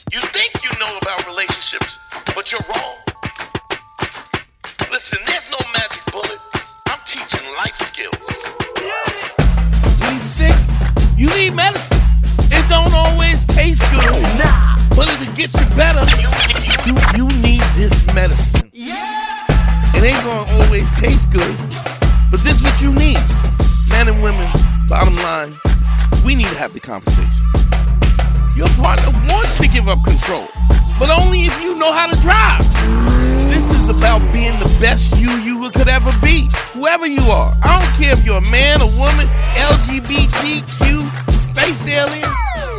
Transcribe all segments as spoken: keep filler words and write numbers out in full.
You think you know about relationships, but you're wrong. Listen, there's no magic bullet. I'm teaching life skills. When you're sick, you need medicine. It don't always taste good, nah, but it'll get you better. You, you need this medicine. Yeah. It ain't gonna always taste good, but this is what you need. Men and women, bottom line, we need to have the conversation. Your partner wants to give up control, but only if you know how to drive. This is about being the best you you could ever be, whoever you are. I don't care if you're a man, a woman, L G B T Q, space aliens.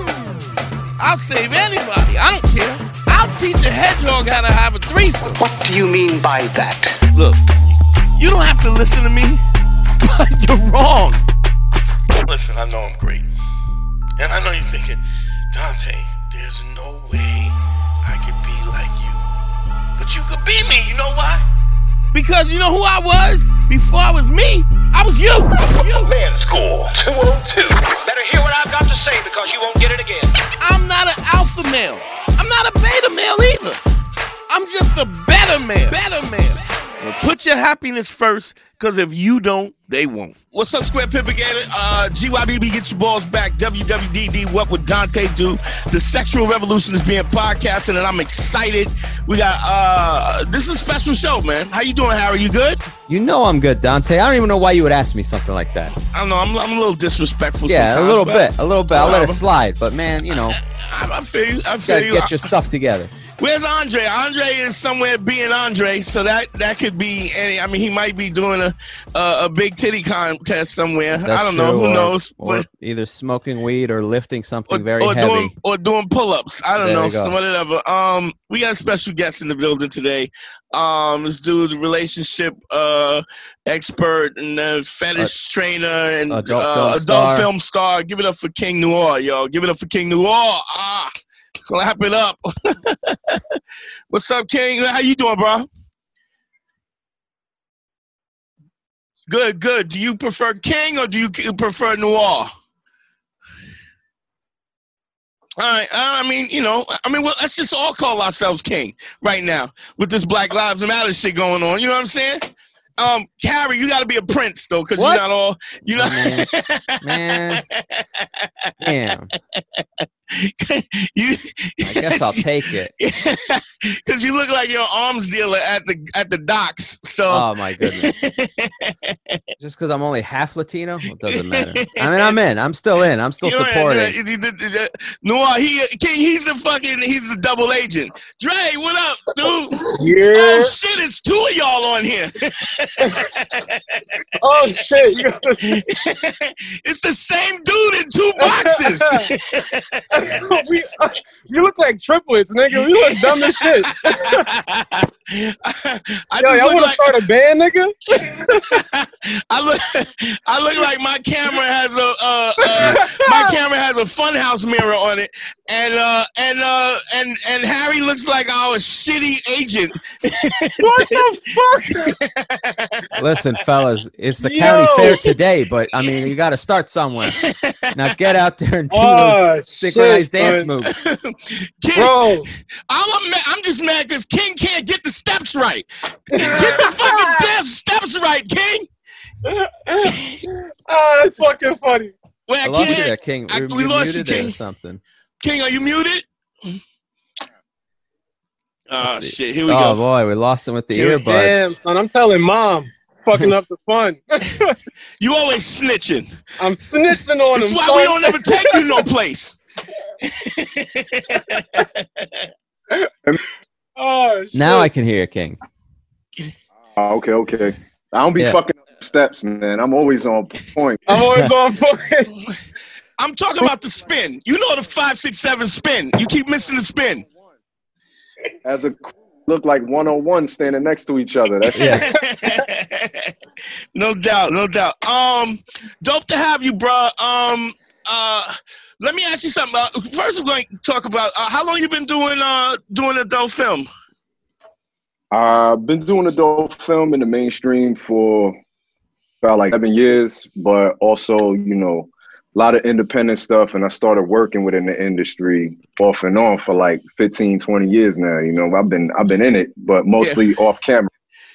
I'll save anybody. I don't care. I'll teach a hedgehog how to have a threesome. What do you mean by that? Look, you don't have to listen to me, but you're wrong. Listen, I know I'm great. And I know you're thinking, Dante, there's no way I could be like you. But you could be me, you know why? Because you know who I was? Before I was me, I was you. you. Man School two oh two. Better hear what I've got to say because you won't get it again. I'm not an alpha male. I'm not a beta male either. I'm just a better man. Better man. Well, put your happiness first, because if you don't, they won't. What's up, Square Pimpagator? Uh, G Y B B, get your balls back. W W D D, what would Dante do? The Sexual Revolution is being podcasted, and I'm excited. We got, uh, this is a special show, man. How you doing, Harry? You good? You know I'm good, Dante. I don't even know why you would ask me something like that. I don't know. I'm, I'm a little disrespectful yeah, sometimes. a little bit. A little bit. I'll let it slide. But, man, you know. I, I feel you. I feel gotta you. Get your stuff together. Where's Andre? Andre is somewhere being Andre, so that, that could be any. I mean, he might be doing a a, a big titty contest somewhere. That's I don't true, know. Who or, knows? Or but, either smoking weed or lifting something or, very or heavy. Doing, or doing pull-ups. I don't There know. you go. So whatever. Um, we got a special guest in the building today. Um, this dude's a relationship uh, expert and a fetish uh, trainer and adult, uh, film, adult star. film star. Give it up for King Noir, yo. Give it up for King Noir. Ah. Clap it up. What's up, King? How you doing, bro? Good, good. Do you prefer King or do you prefer Noir? All right. I mean, you know, I mean, well, let's just all call ourselves King right now with this Black Lives Matter shit going on. You know what I'm saying? Um, Harry, you got to be a prince though, because you're not all. You know, oh, man, man, damn. you, I guess I'll take it. Because you look like you're an arms dealer at the at the docks. So. Oh my goodness. Just because I'm only half Latino, it doesn't matter. I mean, I'm in. I'm still in. I'm still You're supporting. In, Noir, he King, he's the fucking, he's the double agent. Dre, what up, dude? Yeah. Oh shit, it's two of y'all on here. Oh shit! It's the same dude in two boxes. we, uh, you look like triplets, nigga. You look dumb as shit. I Yo, just y'all look want to like, start a band, nigga? I look, I look like my camera has a, uh, uh, my camera has a funhouse mirror on it, and uh, and uh, and and Harry looks like our shitty agent. What the fuck? Listen, fellas, it's the Yo. county fair today, but I mean, you got to start somewhere. Now get out there and do Oh, those synchronized shit, dance man. King, moves. Bro. I'm, a, I'm just mad because King can't get the steps right. Get the fucking damn steps right, King. Oh, that's fucking funny. Wait, I I lost you can't. there, King. I- You're- we you're lost you, muted there King. or something. King, are you muted? Oh, shit. Here we Oh, go. boy, we lost him with the Here- earbuds. Damn, son. I'm telling mom. Fucking up the fun. You always snitching. I'm snitching on That's him. why son. we don't ever take you no place. Oh, shit. Now I can hear you, King. Oh, okay, okay. I don't be Yeah. fucking up steps, man. I'm always on point. I'm always on point. I'm talking about the spin. You know the five, six, seven spin. You keep missing the spin. As a look like one on one standing next to each other. That's Yeah. No doubt, no doubt. Um, dope to have you, bro. Um, uh, let me ask you something. Uh, first, we're going to talk about uh, how long you been doing uh doing adult film. I've been doing adult film in the mainstream for about like seven years, but also, you know, a lot of independent stuff, and I started working within the industry off and on for like fifteen, twenty years now. You know, I've been I've been in it, but mostly yeah. off camera.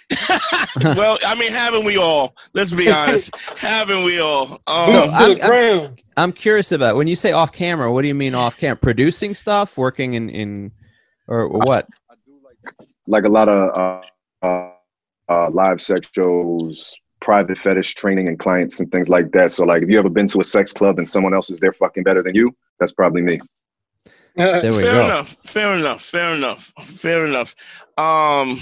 Well, I mean, haven't we all? Let's be honest. Haven't we all? Um, so I'm, I'm, I'm curious about when you say off camera, what do you mean off camera? Producing stuff, working in, in or, or what? I, I do like, like a lot of uh, uh, uh, live sex shows, private fetish training and clients and things like that. So like if you ever been to a sex club and someone else is there fucking better than you, that's probably me. There we fair go. enough. Fair enough. Fair enough. Fair enough. Um,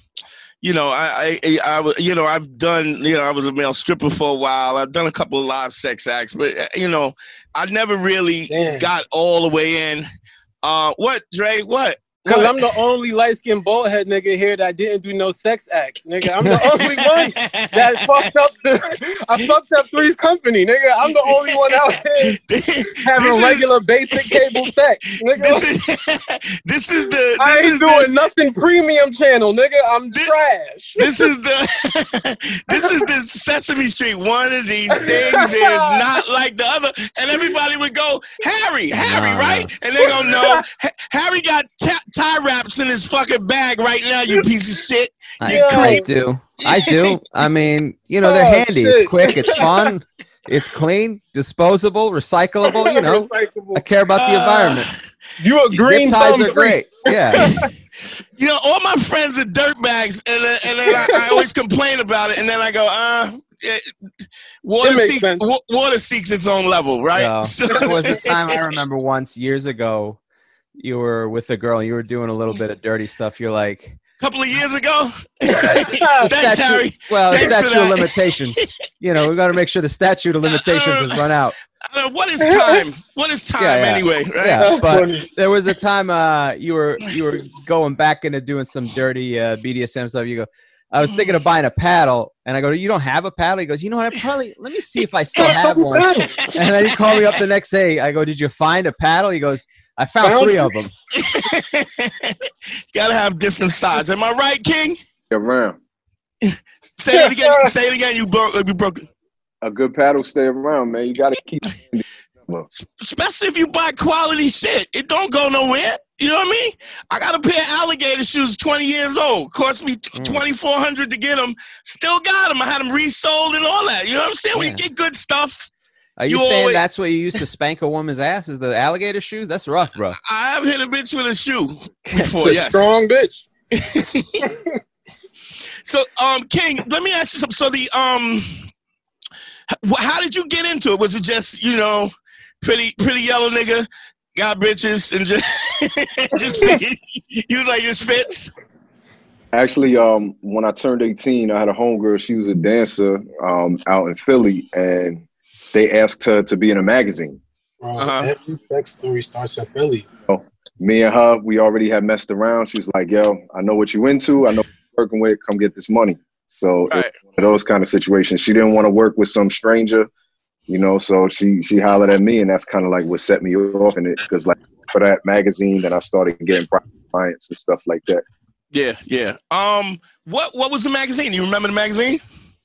you know, I, I, I, you know, I've done, you know, I was a male stripper for a while. I've done a couple of live sex acts, but you know, I never really Damn. got all the way in. Uh, what, Dre? What? Because I'm the only light-skinned bald head nigga here that didn't do no sex acts, nigga. I'm the only one that fucked up. The, I fucked up Three's Company, nigga. I'm the only one out here having this regular is, basic cable sex, nigga. This is, this is the. This I ain't is doing the, nothing premium channel, nigga. I'm this, trash. This is the. This is the Sesame Street. One of these things is not like the other, and everybody would go, Harry, Harry, nah. right? And they go, no, Harry got. T- tie wraps in his fucking bag right now, you piece of shit. I, I do. I do. I mean, you know, they're oh, handy. Shit. It's quick. It's fun. It's clean, disposable, recyclable. You know, recyclable. I care about the environment. Uh, you a green ties are great. Yeah. You know, all my friends are dirtbags, and then, and then I, I always complain about it, and then I go, uh, it, water seeks w- water seeks its own level, right? No. So, there was a time I remember once years ago. You were with a girl and you were doing a little bit of dirty stuff. You're like, a couple of years ago. Thanks, statute, Harry. Well, Thanks statute of limitations. You know, we got to make sure the statute of limitations is run out. Uh, what is time? What is time yeah, yeah. anyway? Right? Yeah, but funny. There was a time uh, you were you were going back into doing some dirty uh, B D S M stuff. You go, I was thinking of buying a paddle, and I go, you don't have a paddle? He goes, you know what? I probably let me see if I still have one. And then he called me up the next day. I go, did you find a paddle? He goes, I found, found three of them. Gotta have different sizes. Am I right, King? Around. Say it again. Say it again. You broke. You broke it. A good paddle stay around, man. You gotta keep. Especially if you buy quality shit, it don't go nowhere. You know what I mean? I got a pair of alligator shoes, twenty years old. Cost me twenty-four hundred to get them. Still got them. I had them resold and all that. You know what I'm saying? Yeah. When you get good stuff. Are you, you saying always, that's what you used to spank a woman's ass? Is the alligator shoes? That's rough, bro. I have hit a bitch with a shoe before. It's a yes, strong bitch. So, um, King, let me ask you something. So, the um, how did you get into it? Was it just you know, pretty pretty yellow nigga got bitches and just just you was like this fits? Actually, um, when I turned eighteen, I had a homegirl. She was a dancer um out in Philly, and they asked her to be in a magazine. Uh-huh. Every sex story starts in Philly. So, me and her, we already had messed around. She's like, yo, I know what you into. I know what you're working with. Come get this money. So right. It's one of those kind of situations. She didn't want to work with some stranger, you know, so she she hollered at me, and that's kind of like what set me off in it. Because like for that magazine, then I started getting private clients and stuff like that. Yeah, yeah. Um, what what was the magazine? You remember the magazine?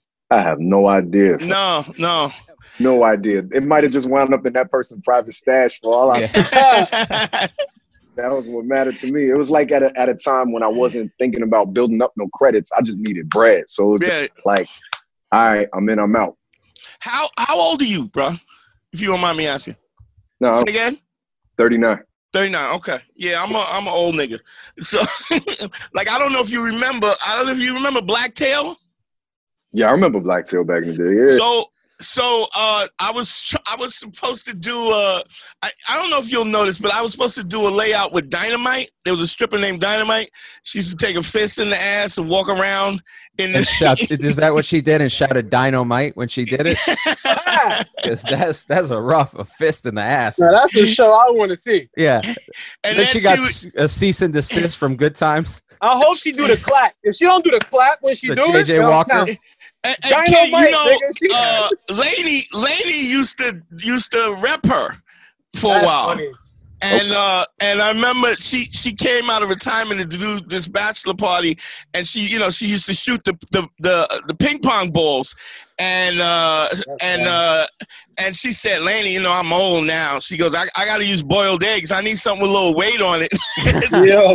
I have no idea. No, no. No idea. It might have just wound up in that person's private stash for all I yeah. That was what mattered to me. It was like at a, at a time when I wasn't thinking about building up no credits. I just needed bread. So it was yeah. just like, all right, I'm in, I'm out. How how old are you, bro? If you don't mind me asking. No. Say again? thirty-nine. thirty-nine, okay. Yeah, I'm a I'm an old nigga. So, like, I don't know if you remember, I don't know if you remember Blacktail? Yeah, I remember Blacktail back in the day, yeah. So, So uh, I was I was supposed to do uh, I, I don't know if you'll notice, but I was supposed to do a layout with Dynamite. There was a stripper named Dynamite. She used to take a fist in the ass and walk around in the. Shout, is that what she did? And shouted Dynamite when she did it? Because that's that's a rough a fist in the ass. Now, that's the show I want to see. Yeah, and then, then she, she got would, a cease and desist from Good Times. I hope she do the clap. If she don't do the clap when she the do J J it, J J Walker. And, and Kid, you know, uh, Lady, Lady used to used to rep her for That's a while, funny. and uh, and I remember she she came out of retirement to do this bachelor party, and she you know she used to shoot the the the, the ping pong balls, And uh, and uh, and she said, Laney, you know, I'm old now. She goes, I, I got to use boiled eggs. I need something with a little weight on it. Yo.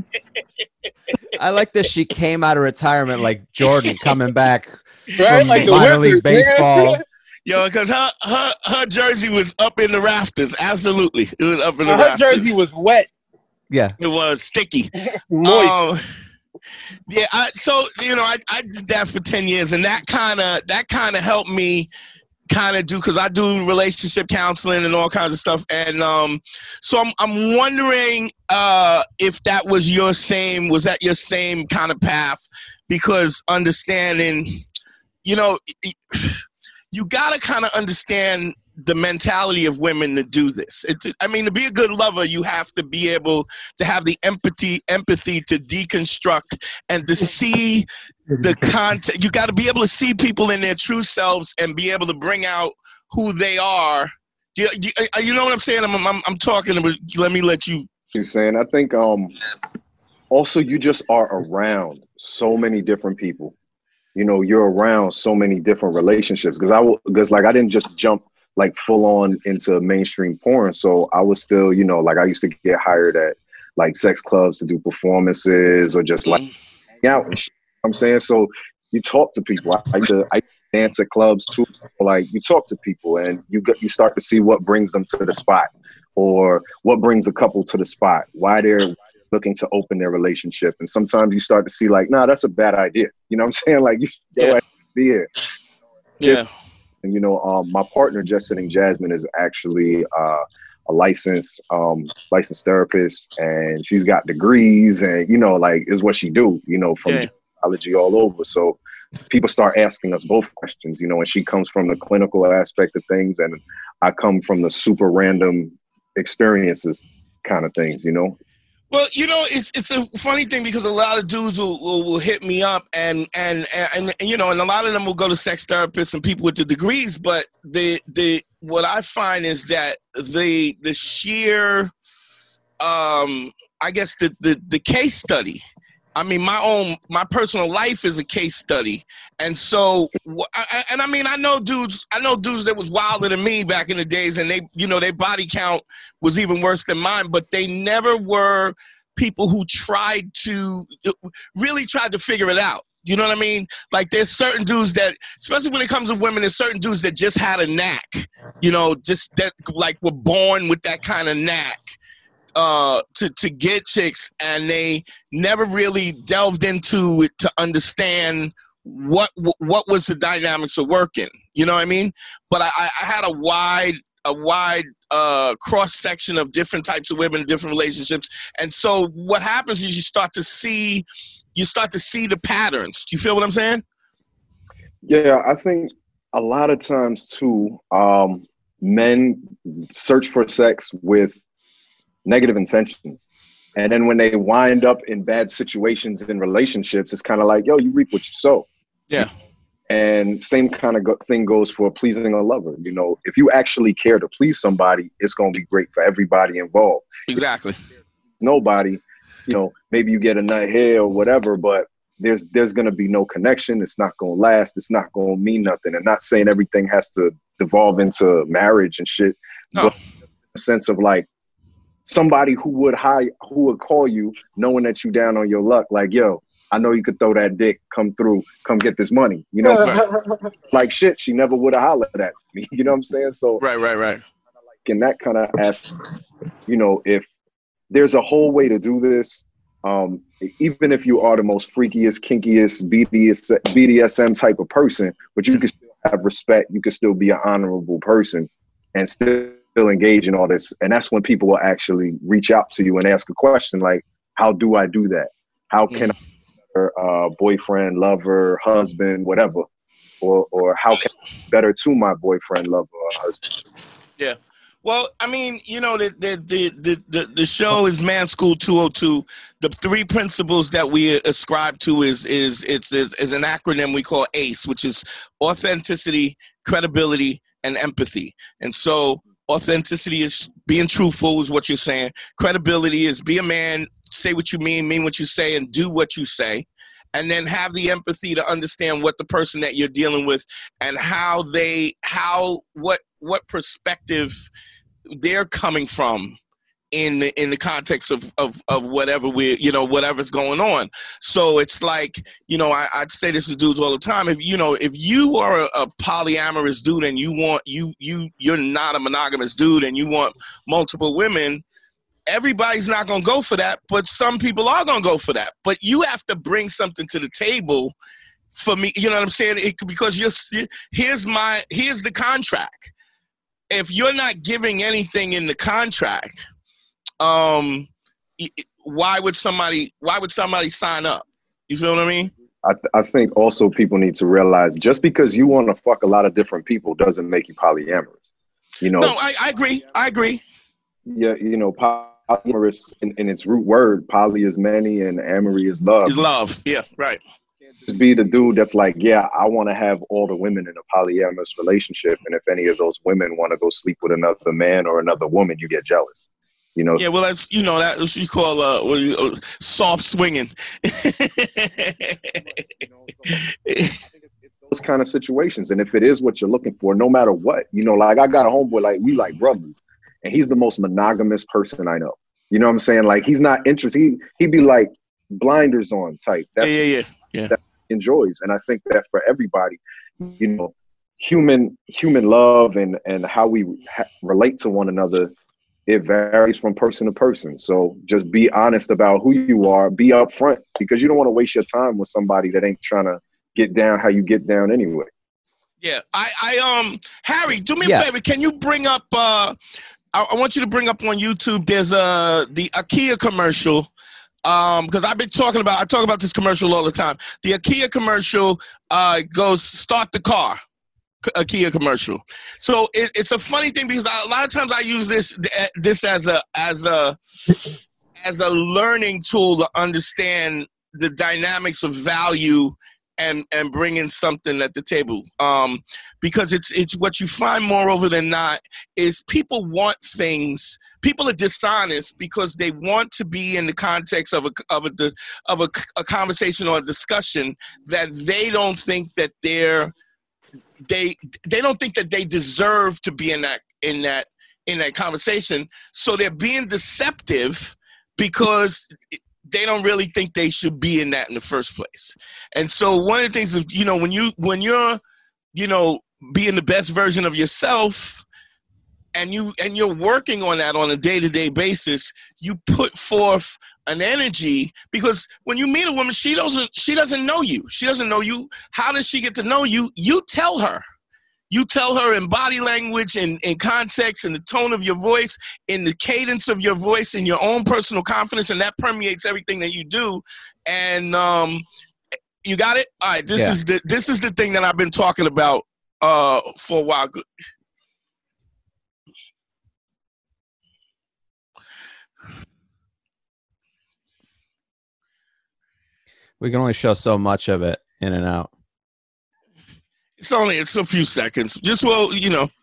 I like that she came out of retirement like Jordan coming back Right? from Like the minor Wizards, league baseball. Yo, because her, her her jersey was up in the rafters. Absolutely. It was up in the Her rafters. jersey was wet, Yeah. It was sticky. moist. Um, yeah, I, so you know, I, I did that for ten years, and that kind of that kind of helped me kind of do, because I do relationship counseling and all kinds of stuff, and um, so I'm I'm wondering uh, if that was your same was that your same kind of path, because understanding, you know, you gotta kind of understand the mentality of women to do this. It's, I mean, to be a good lover, you have to be able to have the empathy, empathy to deconstruct and to see the content. You got to be able to see people in their true selves and be able to bring out who they are. You, you, you know what I'm saying? I'm, I'm, I'm talking about. Let me let you. You're saying. I think um, also you just are around so many different people. You know, you're around so many different relationships. Because I will, because like I didn't just jump like full on into mainstream porn. So I was still, you know, like I used to get hired at like sex clubs to do performances or just like hang out and shit. I'm saying, so you talk to people. I, I, used to, I dance at clubs too. Like you talk to people and you get, you start to see what brings them to the spot or what brings a couple to the spot, why they're looking to open their relationship. And sometimes you start to see like, nah, that's a bad idea. You know what I'm saying? Like you Yeah. be here. Yeah. And, you know, um, my partner, Just Sitting Jasmine, is actually uh, a licensed um, licensed therapist, and she's got degrees, and you know, like is what she do, you know, from Yeah. psychology all over. So people start asking us both questions, you know, and she comes from the clinical aspect of things, and I come from the super random experiences kind of things, you know. Well, you know, it's it's a funny thing because a lot of dudes will, will, will hit me up and, and and and you know, and a lot of them will go to sex therapists and people with the degrees. But the the what I find is that the the sheer, um, I guess the the the case study. I mean, my own, my personal life is a case study. And so, and I mean, I know dudes, I know dudes that was wilder than me back in the days, and they, you know, their body count was even worse than mine, but they never were people who tried to, really tried to figure it out. You know what I mean? Like there's certain dudes that, especially when it comes to women, there's certain dudes that just had a knack, you know, just that like were born with that kind of knack. Uh, to, to get chicks, and they never really delved into it to understand what what was the dynamics of working. You know what I mean? But I, I had a wide a wide uh, cross section of different types of women, different relationships, and so what happens is you start to see you start to see the patterns. Do you feel what I'm saying? Yeah, I think a lot of times too, um, men search for sex with negative intentions. And then when they wind up in bad situations in relationships, it's kind of like, yo, you reap what you sow. Yeah. And same kind of go- thing goes for pleasing a lover. You know, if you actually care to please somebody, it's going to be great for everybody involved. Exactly. Nobody, you know, maybe you get a nut here or whatever, but there's there's going to be no connection. It's not going to last. It's not going to mean nothing. And not saying everything has to devolve into marriage and shit. No. But a sense of like, somebody who would hire, who would call you knowing that you down on your luck, like, yo, I know you could throw that dick, come through, come get this money. You know, like shit, she never would have hollered at me. You know what I'm saying? So Right, right, right. like in that kind of aspect, you know, if there's a whole way to do this, um, even if you are the most freakiest, kinkiest, B D S M type of person, but you can still have respect, you can still be an honorable person and still still engage in all this. And that's when people will actually reach out to you and ask a question like, how do I do that? How can I be a uh, boyfriend, lover, husband, whatever? Or or how can I be better to my boyfriend, lover, or husband? Yeah. Well, I mean, you know, the the the the, the, the show is Man School two oh two. The three principles that we ascribe to is is it's is, is an acronym we call ACE, which is authenticity, credibility, and empathy. And so authenticity is being truthful, is what you're saying. Credibility is be a man, say what you mean, mean what you say, and do what you say. and then have the empathy to understand what the person that you're dealing with and how they, how, what, what perspective they're coming from in the, in the context of, of, of whatever we, you know, whatever's going on. So it's like, you know, I, I'd say this to dudes all the time. If, you know, if you are a, a polyamorous dude and you want, you, you, you're not a monogamous dude and you want multiple women, everybody's not going to go for that, but some people are going to go for that. But you have to bring something to the table for me. You know what I'm saying? It, because you're, here's my, here's the contract. If you're not giving anything in the contract, um, why would somebody, why would somebody sign up? You feel what I mean? I, th- I think also people need to realize just because you want to fuck a lot of different people doesn't make you polyamorous. You know? No, I, I agree. I agree. Yeah, you know, polyamorous in, in its root word, poly is many and amory is love. Is love. Yeah, right. Just be the dude that's like, yeah, I want to have all the women in a polyamorous relationship, and if any of those women want to go sleep with another man or another woman, you get jealous. You know. Yeah, well, that's, you know, that what you call uh, what you, uh soft swinging. Those kind of situations, and if it is what you're looking for, no matter what, you know, like I got a homeboy, like we like brothers, and he's the most monogamous person I know. You know what I'm saying? Like he's not interested. He he'd be like blinders on type. That's yeah, yeah, yeah. yeah. That he enjoys, and I think that for everybody, you know, human human love and and how we ha- relate to one another, it varies from person to person. So just be honest about who you are. Be upfront, because you don't want to waste your time with somebody that ain't trying to get down how you get down anyway. Yeah, I, I um, Harry, do me a Yeah. favor. Can you bring up? Uh, I, I want you to bring up on YouTube. There's a the IKEA commercial. Um, because I've been talking about. I talk about this commercial all the time. The IKEA commercial uh goes start the car. A Kia commercial. So it, it's a funny thing because I, a lot of times I use this this as a as a as a learning tool to understand the dynamics of value and and bringing something at the table. Um, because it's it's what you find more over than not is people want things. People are dishonest because they want to be in the context of a of a of a, a conversation or a discussion that they don't think that they're They they don't think that they deserve to be in that in that in that conversation, so they're being deceptive because they don't really think they should be in that in the first place. And so one of the things is, you know, when you when you're you know being the best version of yourself, and you and you're working on that on a day-to-day basis, you put forth an energy, because when you meet a woman, she doesn't she doesn't know you. She doesn't know you. How does she get to know you? You tell her. You tell her in body language, in, in context, in the tone of your voice, in the cadence of your voice, in your own personal confidence, and that permeates everything that you do. And um, you got it? All right, this Yeah. is the this is the thing that I've been talking about uh, for a while. We can only show so much of it in and out. It's only it's a few seconds. Just well, you know.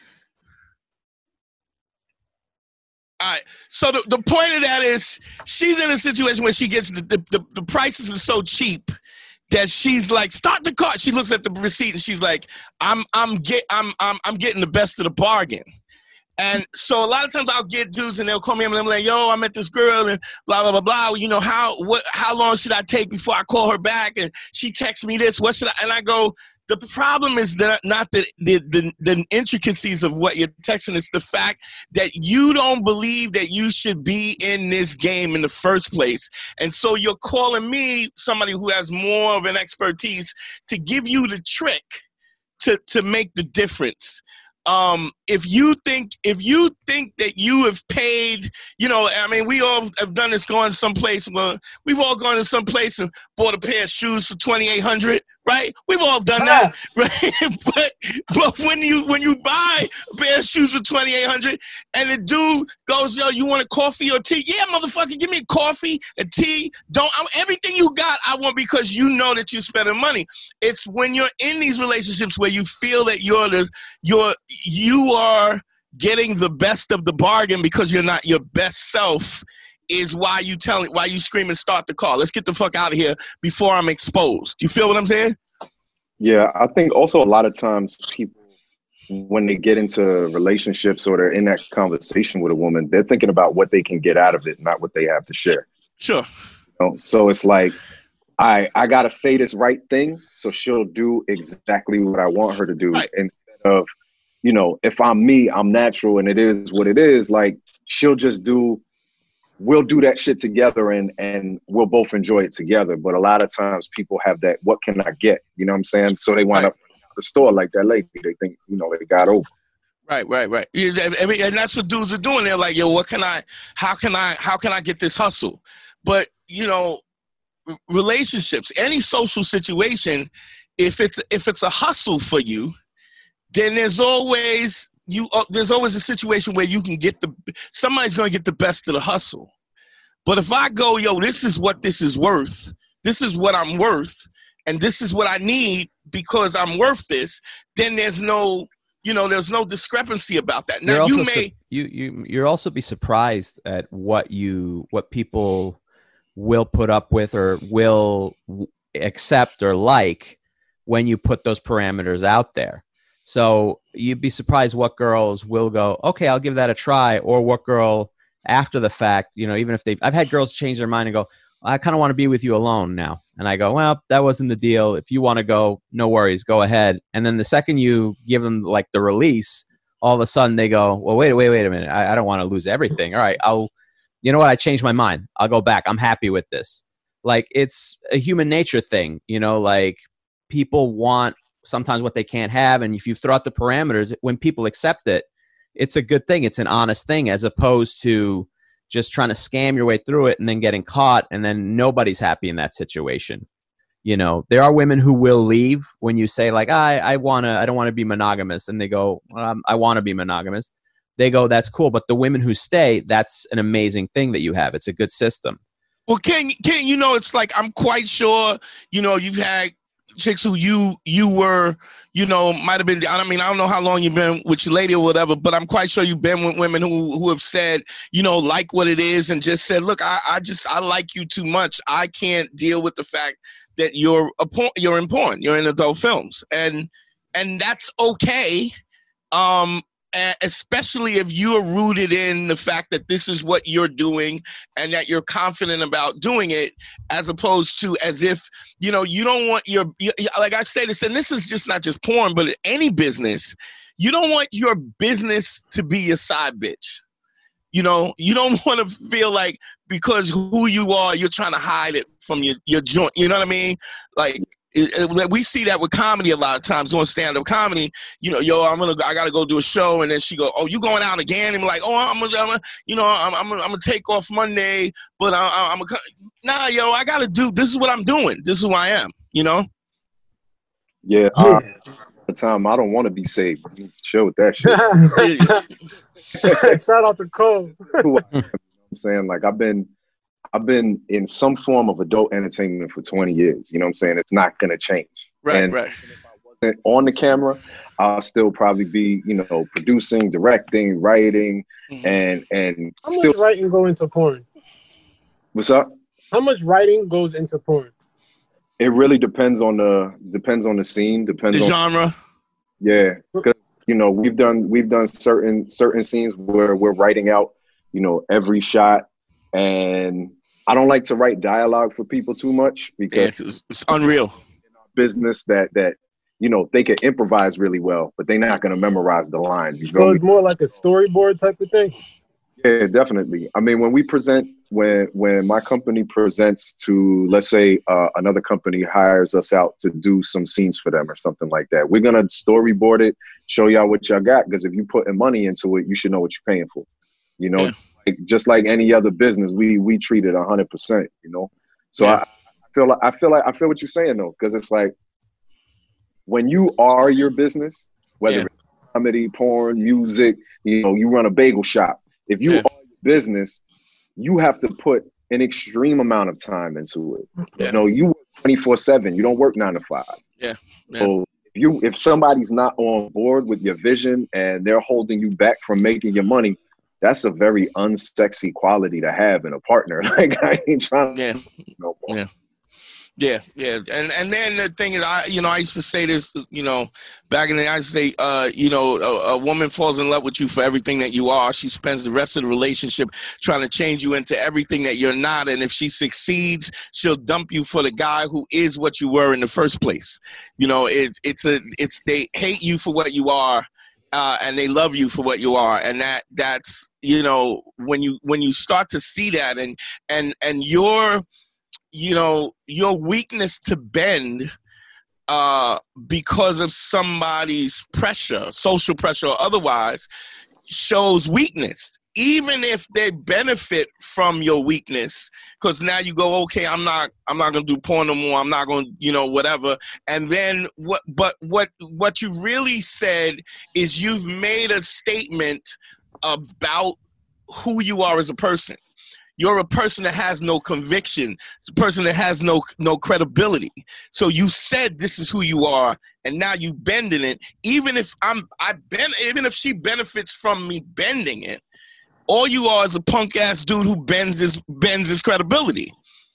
All right. So the, the point of that is she's in a situation where she gets the, the, the, the prices are so cheap that she's like, start the car. She looks at the receipt and she's like, I'm I'm get I'm I'm I'm getting the best of the bargain. And so a lot of times I'll get dudes and they'll call me up and I'm like, yo, I met this girl and blah, blah, blah, blah. You know, how what how long should I take before I call her back? And she texts me this. What should I? And I go, the problem is that not the, the, the, the intricacies of what you're texting. It's the fact that you don't believe that you should be in this game in the first place. And so you're calling me, somebody who has more of an expertise, to give you the trick to, to make the difference. Um, if you think if you think that you have paid, you know, I mean, we all have done this, going someplace. Well, we've all gone to some place and bought a pair of shoes for twenty-eight hundred, right? We've all done that, right? but but when you when you buy a pair of shoes for twenty-eight hundred and the dude goes, yo, you want a coffee or tea? Yeah, motherfucker, give me a coffee, a tea. Don't I'm, everything you got, I want, because you know that you're spending money. It's when you're in these relationships where you feel that you're the you're you are getting the best of the bargain because you're not your best self. is why you telling, why you screaming, start the car. Let's get the fuck out of here before I'm exposed. You feel what I'm saying? Yeah, I think also a lot of times people, when they get into relationships or they're in that conversation with a woman, they're thinking about what they can get out of it, not what they have to share. Sure. You know? So it's like, I I gotta say this right thing, so she'll do exactly what I want her to do, right. Instead of, you know, if I'm me, I'm natural, and it is what it is. Like she'll just do, we'll do that shit together, and and we'll both enjoy it together. But a lot of times people have that, what can I get? You know what I'm saying? So they wind right. up at the store like that lady. They think, you know, they got over. Right, right, right. I mean, and that's what dudes are doing. They're like, yo, what can I? How can I? How can I get this hustle? But you know. Relationships, any social situation, if it's if it's a hustle for you, then there's always you uh, there's always a situation where you can get the somebody's going to get the best of the hustle. But if I go, yo, this is what this is worth, this is what I'm worth, and this is what I need because I'm worth this, then there's no you know there's no discrepancy about that. Now you may su- you you you'll also be surprised at what you what people will put up with or will accept or like when you put those parameters out there. So you'd be surprised what girls will go, okay, I'll give that a try. Or what girl after the fact, you know, even if they, I've had girls change their mind and go, I kind of want to be with you alone now. And I go, well, that wasn't the deal. If you want to go, no worries, go ahead. And then the second you give them like the release, all of a sudden they go, well, wait, wait, wait a minute. I, I don't want to lose everything. All right, I'll, you know what? I changed my mind. I'll go back. I'm happy with this. Like it's a human nature thing, you know, like people want sometimes what they can't have. And if you throw out the parameters, when people accept it, it's a good thing. It's an honest thing as opposed to just trying to scam your way through it and then getting caught. And then nobody's happy in that situation. You know, there are women who will leave when you say like, I, I want to, I don't want to be monogamous. And they go, well, I'm, I want to be monogamous. They go, that's cool. But the women who stay, that's an amazing thing that you have. It's a good system. Well, Ken, Ken, you know, it's like, I'm quite sure, you know, you've had chicks who you, you were, you know, might've been, I mean, I don't know how long you've been with your lady or whatever, but I'm quite sure you've been with women who, who have said, you know, like what it is and just said, look, I, I just, I like you too much. I can't deal with the fact that you're a porn, you're in porn, you're in adult films. And, and that's okay. Um, especially if you're rooted in the fact that this is what you're doing and that you're confident about doing it, as opposed to as if, you know, you don't want your, like I say this, and this is just not just porn, but any business, you don't want your business to be your side bitch. You know, you don't want to feel like because who you are, you're trying to hide it from your, your joint. You know what I mean? Like, It, it, we see that with comedy a lot of times, doing stand-up comedy. You know, yo, I'm gonna, I gotta go do a show, and then she go, "Oh, you going out again?" And I'm like, "Oh, I'm gonna, I'm gonna you know, I'm, I'm, gonna, I'm gonna take off Monday, but I, I, I'm gonna, nah, yo, I gotta do. This is what I'm doing. This is who I am. You know." Yeah. Uh, the time I don't want to be saved. Chill with that shit. Shout out to Cole. You know I'm saying, like, I've been. I've been in some form of adult entertainment for twenty years. You know what I'm saying? It's not going to change. Right, and right. If I wasn't on the camera, I'll still probably be, you know, producing, directing, writing, mm-hmm. and and How still. much writing go into porn? What's up? How much writing goes into porn? It really depends on the depends on the scene. Depends the on genre. Yeah, because you know we've done we've done certain certain scenes where we're writing out, you know, every shot. And I don't like to write dialogue for people too much because yeah, it's, it's unreal. In our business that that you know they can improvise really well, but they're not going to memorize the lines. You so it's more like a storyboard type of thing. Yeah, definitely. I mean, when we present, when when my company presents to, let's say, uh, another company hires us out to do some scenes for them or something like that, we're gonna storyboard it, show y'all what y'all got. Because if you're putting money into it, you should know what you're paying for. You know. Yeah. Just like any other business, we we treat it a hundred percent, you know. So yeah. I, I feel like I feel like I feel what you're saying though, because it's like when you are your business, whether yeah. it's comedy, porn, music, you know, you run a bagel shop. If you yeah. are your business, you have to put an extreme amount of time into it. Yeah. You know, you work twenty-four seven. You don't work nine to five. Yeah. yeah. So if you if somebody's not on board with your vision and they're holding you back from making your money, that's a very unsexy quality to have in a partner. Like, I ain't trying to Yeah. no more. Yeah. Yeah, yeah, and and then the thing is, I you know I used to say this, you know, back in the day, I used to say, uh, you know, a, a woman falls in love with you for everything that you are. She spends the rest of the relationship trying to change you into everything that you're not, and if she succeeds, she'll dump you for the guy who is what you were in the first place. You know, it's it's a it's they hate you for what you are. Uh, and they love you for what you are, and that that's you know when you when you start to see that, and and and your you know, your weakness to bend uh, because of somebody's pressure, social pressure or otherwise, shows weakness. Even if they benefit from your weakness, because now you go, okay, I'm not, I'm not gonna do porn no more. I'm not gonna, you know, whatever. And then what? But what? What you really said is you've made a statement about who you are as a person. You're a person that has no conviction. It's a person that has no no credibility. So you said this is who you are, and now you bending it. Even if I'm, I bend, even if she benefits from me bending it, all you are is a punk ass dude who bends his bends his credibility.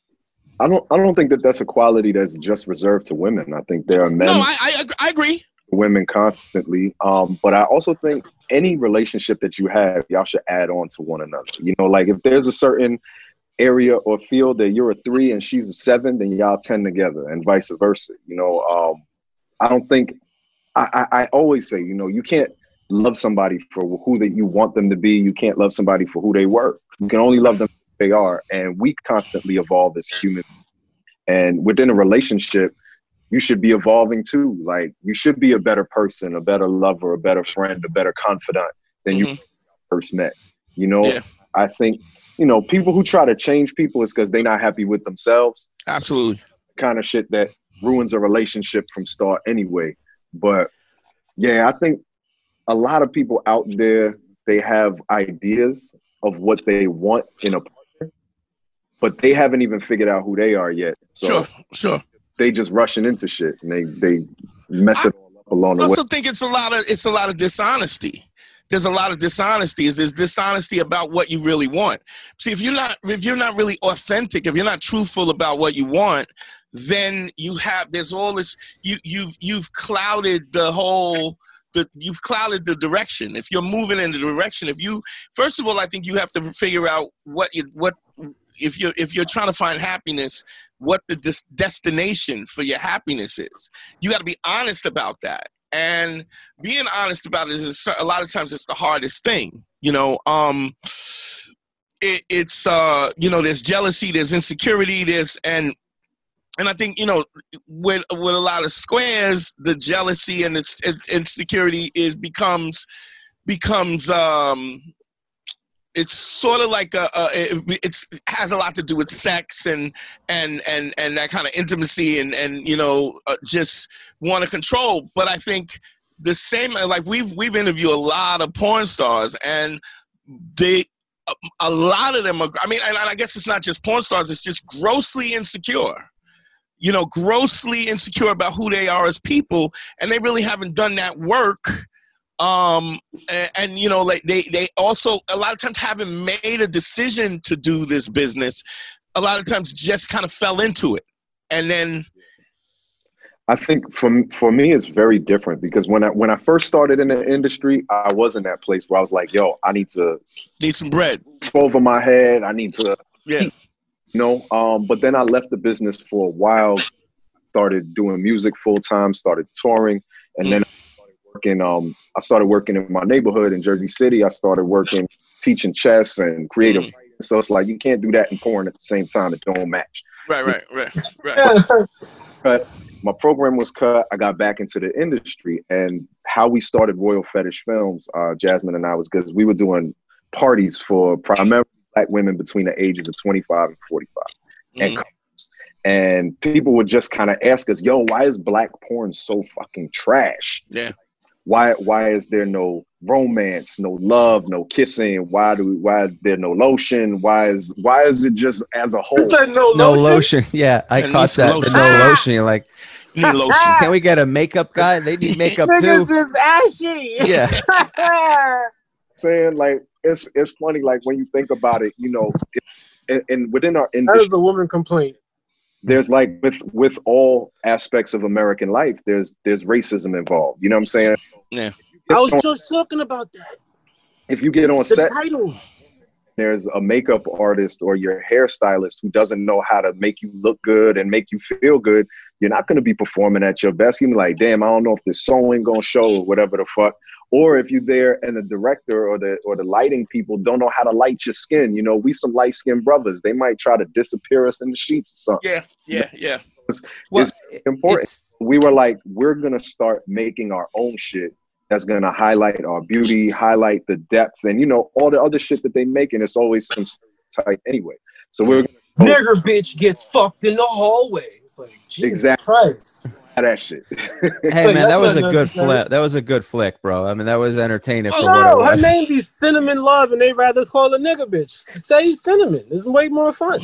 I don't. I don't think that that's a quality that's just reserved to women. I think there are men. No, I I, I agree. Women constantly. Um, but I also think any relationship that you have, y'all should add on to one another. You know, like if there's a certain area or field that you're a three and she's a seven, then y'all ten together, and vice versa. You know, um, I don't think. I, I, I always say, you know, you can't love somebody for who that you want them to be. You can't love somebody for who they were. You can only love them for who they are, and we constantly evolve as humans. And within a relationship, you should be evolving too. Like, you should be a better person, a better lover, a better friend, a better confidant than mm-hmm. you first met. You know, yeah. I think, you know, people who try to change people is because they're not happy with themselves. Absolutely. Kind of shit that ruins a relationship from start anyway. But yeah, I think a lot of people out there, they have ideas of what they want in a partner, but they haven't even figured out who they are yet. So sure, sure. They just rushing into shit, and they they mess it all up along the way. I also think it's a lot of it's a lot of dishonesty. There's a lot of dishonesty. Is there's dishonesty about what you really want. See, if you're not if you're not really authentic, if you're not truthful about what you want, then you have there's all this you you've you've clouded the whole the you've clouded the direction. If you're moving in the direction, if you first of all, I think you have to figure out what you what if you're if you're trying to find happiness, what the des- destination for your happiness is. You got to be honest about that. And being honest about it is a lot of times it's the hardest thing. You know, um, it, it's uh, you know, there's jealousy, there's insecurity, there's and and I think, you know, with with a lot of squares, the jealousy and its insecurity is becomes becomes um. It's sort of like a, a it, it's it has a lot to do with sex and and and and that kind of intimacy and and you know uh, just want to control. But I think the same, like we've we've interviewed a lot of porn stars, and they a, a lot of them are. I mean, and I guess it's not just porn stars; it's just grossly insecure. You know, grossly insecure about who they are as people, and they really haven't done that work. Um, and, and, you know, like they, they also a lot of times haven't made a decision to do this business. A lot of times just kind of fell into it. And then I think for, for me, it's very different because when I, when I first started in the industry, I was in that place where I was like, yo, I need to need some bread over my head. I need to, yeah, eat, you know, um, but then I left the business for a while, started doing music full time, started touring. And mm. then working um I started working in my neighborhood in Jersey City. I started working teaching chess and creative mm. writing. So it's like you can't do that and porn at the same time. It don't match. Right, right, right, right. But my program was cut. I got back into the industry, and how we started Royal Fetish Films, uh, Jasmine and I, was because we were doing parties for primarily Black women between the ages of twenty-five and forty-five. Mm. And and people would just kind of ask us, yo, why is Black porn so fucking trash? Yeah. Why why is there no romance, no love, no kissing? Why do we, why is there no lotion? Why is why is it just as a whole? No, no lotion. lotion. Yeah, I It caught needs that. lotion. The no lotion. You're like, You need lotion. can we get a makeup guy? They need makeup too. Niggas is ashy. Yeah. Saying like it's it's funny. Like when you think about it, you know, it, and, and within our that industry, is a woman complaint. there's like with with all aspects of American life, there's there's racism involved. You know what I'm saying? Yeah. I was just talking about that. If you get on The set, titles. there's a makeup artist or your hairstylist who doesn't know how to make you look good and make you feel good, you're not going to be performing at your best. You're like, damn, I don't know if this sewing going to show or whatever the fuck. Or if you're there and the director or the or the lighting people don't know how to light your skin. You know, we some light-skinned brothers. They might try to disappear us in the sheets or something. Yeah, yeah, yeah. It's, Well, it's important. it's- We were like, we're going to start making our own shit that's going to highlight our beauty, highlight the depth, and, you know, all the other shit that they make, and it's always some type anyway. So we're gonna Nigger bitch gets fucked in the hallway. It's like, Jesus Exactly. Christ. that shit. Hey man, that was a That's good necessary. flick. That was a good flick, bro. I mean, that was entertaining for No, what it her was. name be Cinnamon Love, and they rather call her nigger bitch. Say Cinnamon. It's way more fun.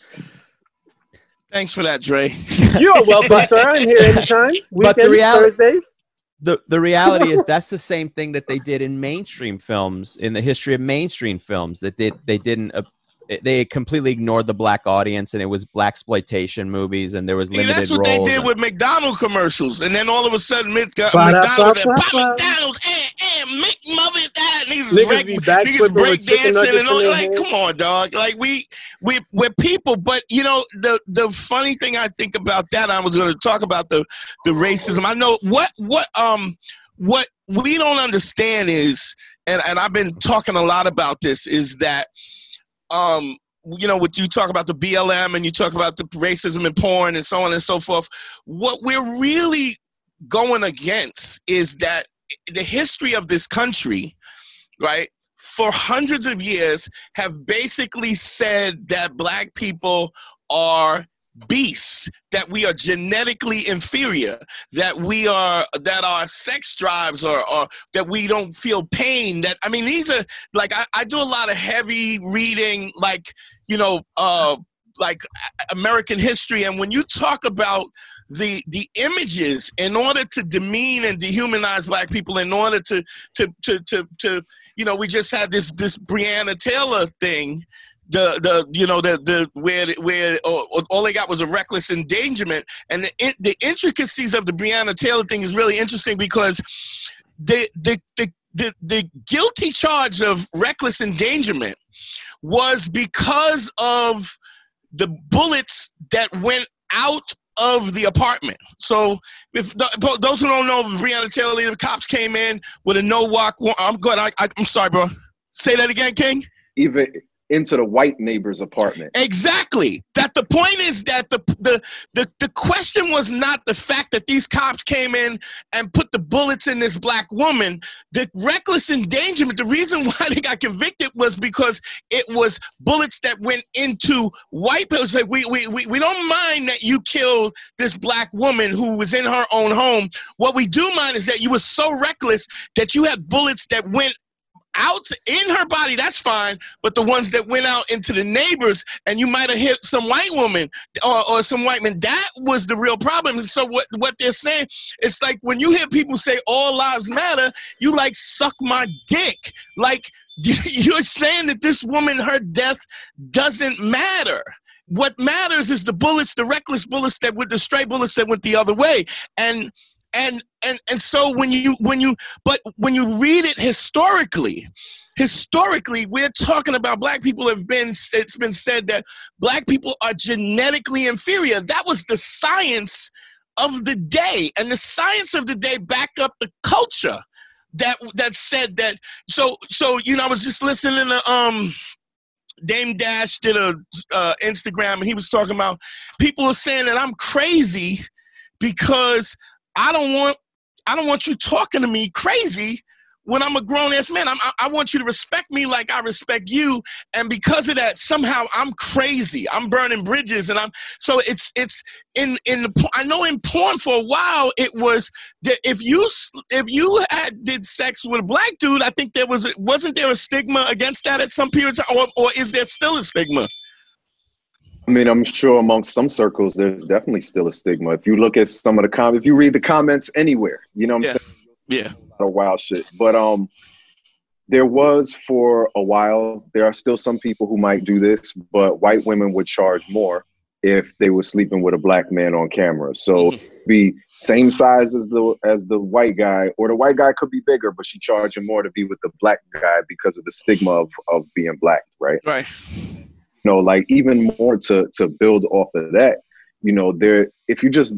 Thanks for that, Dre. You're welcome, sir. I'm here anytime. But the Weekends, reality- Thursdays. the the reality is that's the same thing that they did in mainstream films, in the history of mainstream films, that they they didn't uh, they completely ignored the black audience, and it was black exploitation movies, and there was See, limited that's what roles. they did and- with McDonald's commercials, and then all of a sudden, Mc- uh, Ba-da-ba-ba-ba. McDonald's, and buy McDonald's, and and make mother that niggas, Niggas break, be niggas backflipping break with chicken dancing and nuggets all. in their Like, hand. come on, dog. Like we we we're people, but you know the the funny thing I think about that, I was going to talk about the the racism. I know what what um what we don't understand is, and and I've been talking a lot about this, is that um. you know, what you talk about the B L M and you talk about the racism in porn and so on and so forth. What we're really going against is that the history of this country, right, for hundreds of years have basically said that black people are beasts, that we are genetically inferior, that we are, that our sex drives are, are that we don't feel pain. That, I mean, these are like, I, I do a lot of heavy reading, like, you know, uh, like American history. And when you talk about the the images in order to demean and dehumanize black people, in order to, to, to, to, to you know, we just had this, this Breonna Taylor thing, the the you know the the where where oh, all they got was a reckless endangerment, and the the intricacies of the Breonna Taylor thing is really interesting because the the the the, the guilty charge of reckless endangerment was because of the bullets that went out of the apartment. So if those who don't know, Breonna Taylor, the cops came in with a no walk. I'm good. I, I I'm sorry, bro. Say that again, King. Even into the white neighbor's apartment. Exactly. That the point is that the, the the the question was not the fact that these cops came in and put the bullets in this black woman. The reckless endangerment, the reason why they got convicted was because it was bullets that went into white people. It's like, we, we, we, we don't mind that you killed this black woman who was in her own home. What we do mind is that you were so reckless that you had bullets that went out in her body, that's fine, but the ones that went out into the neighbors, and you might have hit some white woman or, or some white man, that was the real problem. And so what, what they're saying, it's like when you hear people say all lives matter, you like suck my dick. Like you're saying that this woman, her death doesn't matter. What matters is the bullets, the reckless bullets that went, the stray bullets that went the other way. And And and and so when you when you but when you read it historically, historically we're talking about black people have been it's been said that black people are genetically inferior. That was the science of the day, and the science of the day backed up the culture that that said that. So so you know I was just listening to um. Dame Dash did a uh, Instagram, and he was talking about people are saying that I'm crazy because I don't want I don't want you talking to me crazy when I'm a grown-ass man. I'm, I, I want you to respect me like I respect you. And because of that, somehow I'm crazy. I'm burning bridges. And I'm so it's it's in in the I know in porn for a while it was that if you if you had, did sex with a black dude, I think there was wasn't there a stigma against that at some periods, or or is there still a stigma? I mean, I'm sure amongst some circles, there's definitely still a stigma. If you look at some of the comments, if you read the comments anywhere, you know what I'm Yeah. saying? Yeah. A lot of wild shit. But um, there was for a while. There are still some people who might do this, but white women would charge more if they were sleeping with a black man on camera. So be same size as the as the white guy, or the white guy could be bigger, but she charging more to be with the black guy because of the stigma of, of being black, right? Right. You know, like even more to to build off of that, you know, there if you just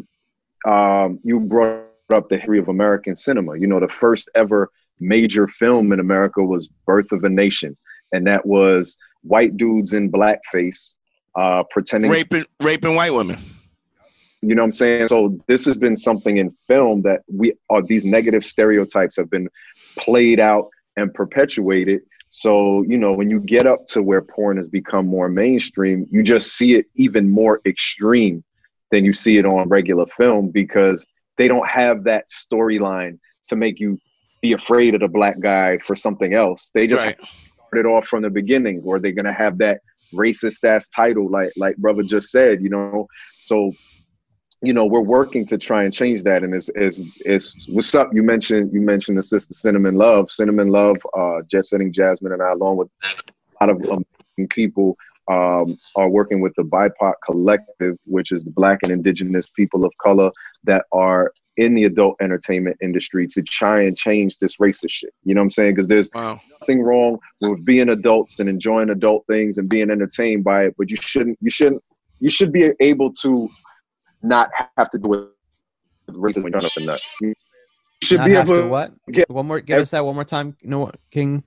um you brought up the history of American cinema, you know, the first ever major film in America was Birth of a Nation, and that was white dudes in blackface uh pretending raping raping white women. You know what I'm saying? So this has been something in film that we are, these negative stereotypes have been played out and perpetuated. So, you know, when you get up to where porn has become more mainstream, you just see it even more extreme than you see it on regular film, because they don't have that storyline to make you be afraid of the black guy for something else. They just right. start it off from the beginning, or they're going to have that racist ass title, like, like brother just said, you know? So, you know, we're working to try and change that. And it's, it's, it's what's up. You mentioned, you mentioned the sister Cinnamon Love, Cinnamon Love, uh, Jet Setting Jasmine, and I, along with a lot of um, people, um, are working with the B I P O C Collective, which is the Black and Indigenous people of color that are in the adult entertainment industry, to try and change this racist shit. You know what I'm saying? Because there's wow. nothing wrong with being adults and enjoying adult things and being entertained by it, but you shouldn't, you shouldn't, you should be able to not have to do with racism when you're up the nut. You should not be have able to what? Get, one more, give us that one more time. You know what, King?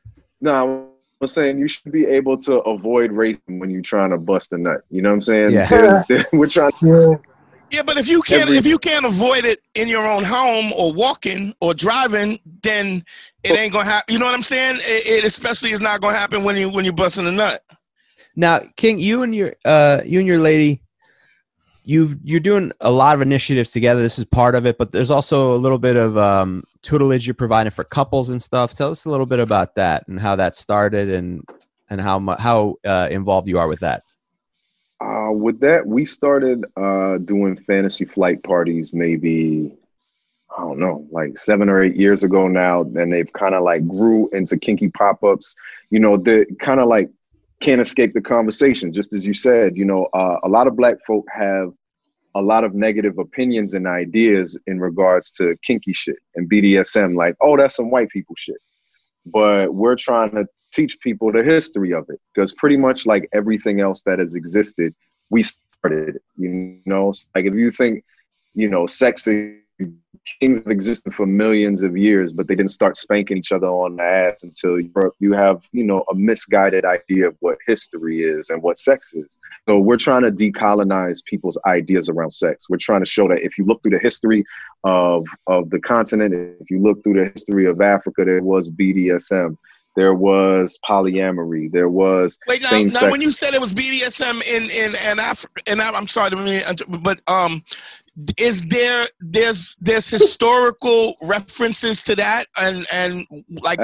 No, I'm saying you should be able to avoid racism when you're trying to bust a nut. You know what I'm saying? Yeah. There's, there's, we're trying to. Yeah, but if you can't Every, if you can't avoid it in your own home or walking or driving, then it ain't gonna happen. You know what I'm saying? It, it especially is not gonna happen when you when you're busting a nut. Now, King, you and your uh, you and your lady, you you're doing a lot of initiatives together. This is part of it, but there's also a little bit of um, tutelage you're providing for couples and stuff. Tell us a little bit about that and how that started, and and how mu- how uh, involved you are with that. Uh, with that, we started uh, doing fantasy flight parties maybe, I don't know, like seven or eight years ago now. And they've kind of like grew into kinky pop-ups. You know, they kind of like can't escape the conversation. Just as you said, you know, uh, a lot of Black folk have a lot of negative opinions and ideas in regards to kinky shit and B D S M. Like, oh, that's some white people shit. But we're trying to teach people the history of it, because pretty much like everything else that has existed, we started it. You know, like if you think, you know, sex kings have existed for millions of years, but they didn't start spanking each other on the ass until you have, you know, a misguided idea of what history is and what sex is. So we're trying to decolonize people's ideas around sex. We're trying to show that if you look through the history of of the continent, if you look through the history of Africa, there was B D S M. There was polyamory. There was Wait, now, same now sex. when you said it was B D S M in in in Africa, and I'm sorry, but um, is there there's there's historical references to that, and and like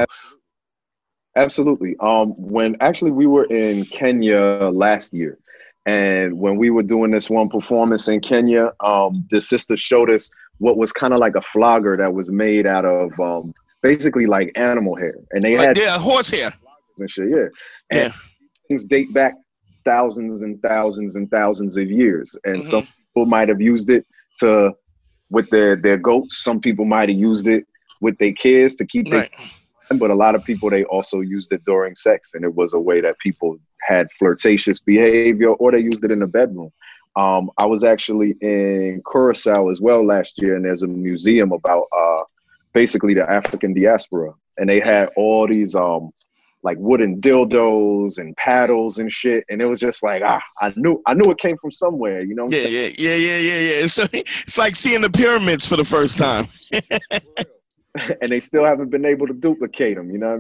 absolutely. Um, when actually we were in Kenya last year, and when we were doing this one performance in Kenya, um, the sister showed us what was kind of like a flogger that was made out of um. basically like animal hair, and they like, had yeah, horse hair and shit. Yeah, and yeah. things date back thousands and thousands and thousands of years, and mm-hmm. some people might have used it to with their their goats. Some people might have used it with their kids to keep right. their, but a lot of people, they also used it during sex, and it was a way that people had flirtatious behavior, or they used it in the bedroom. Um, I was actually in Curacao as well last year, and there's a museum about uh. basically the African diaspora, and they had all these um like wooden dildos and paddles and shit, and it was just like ah, I knew I knew it came from somewhere, you know. What yeah, yeah, yeah, yeah, yeah, yeah. So it's like seeing the pyramids for the first time, and they still haven't been able to duplicate them. You know what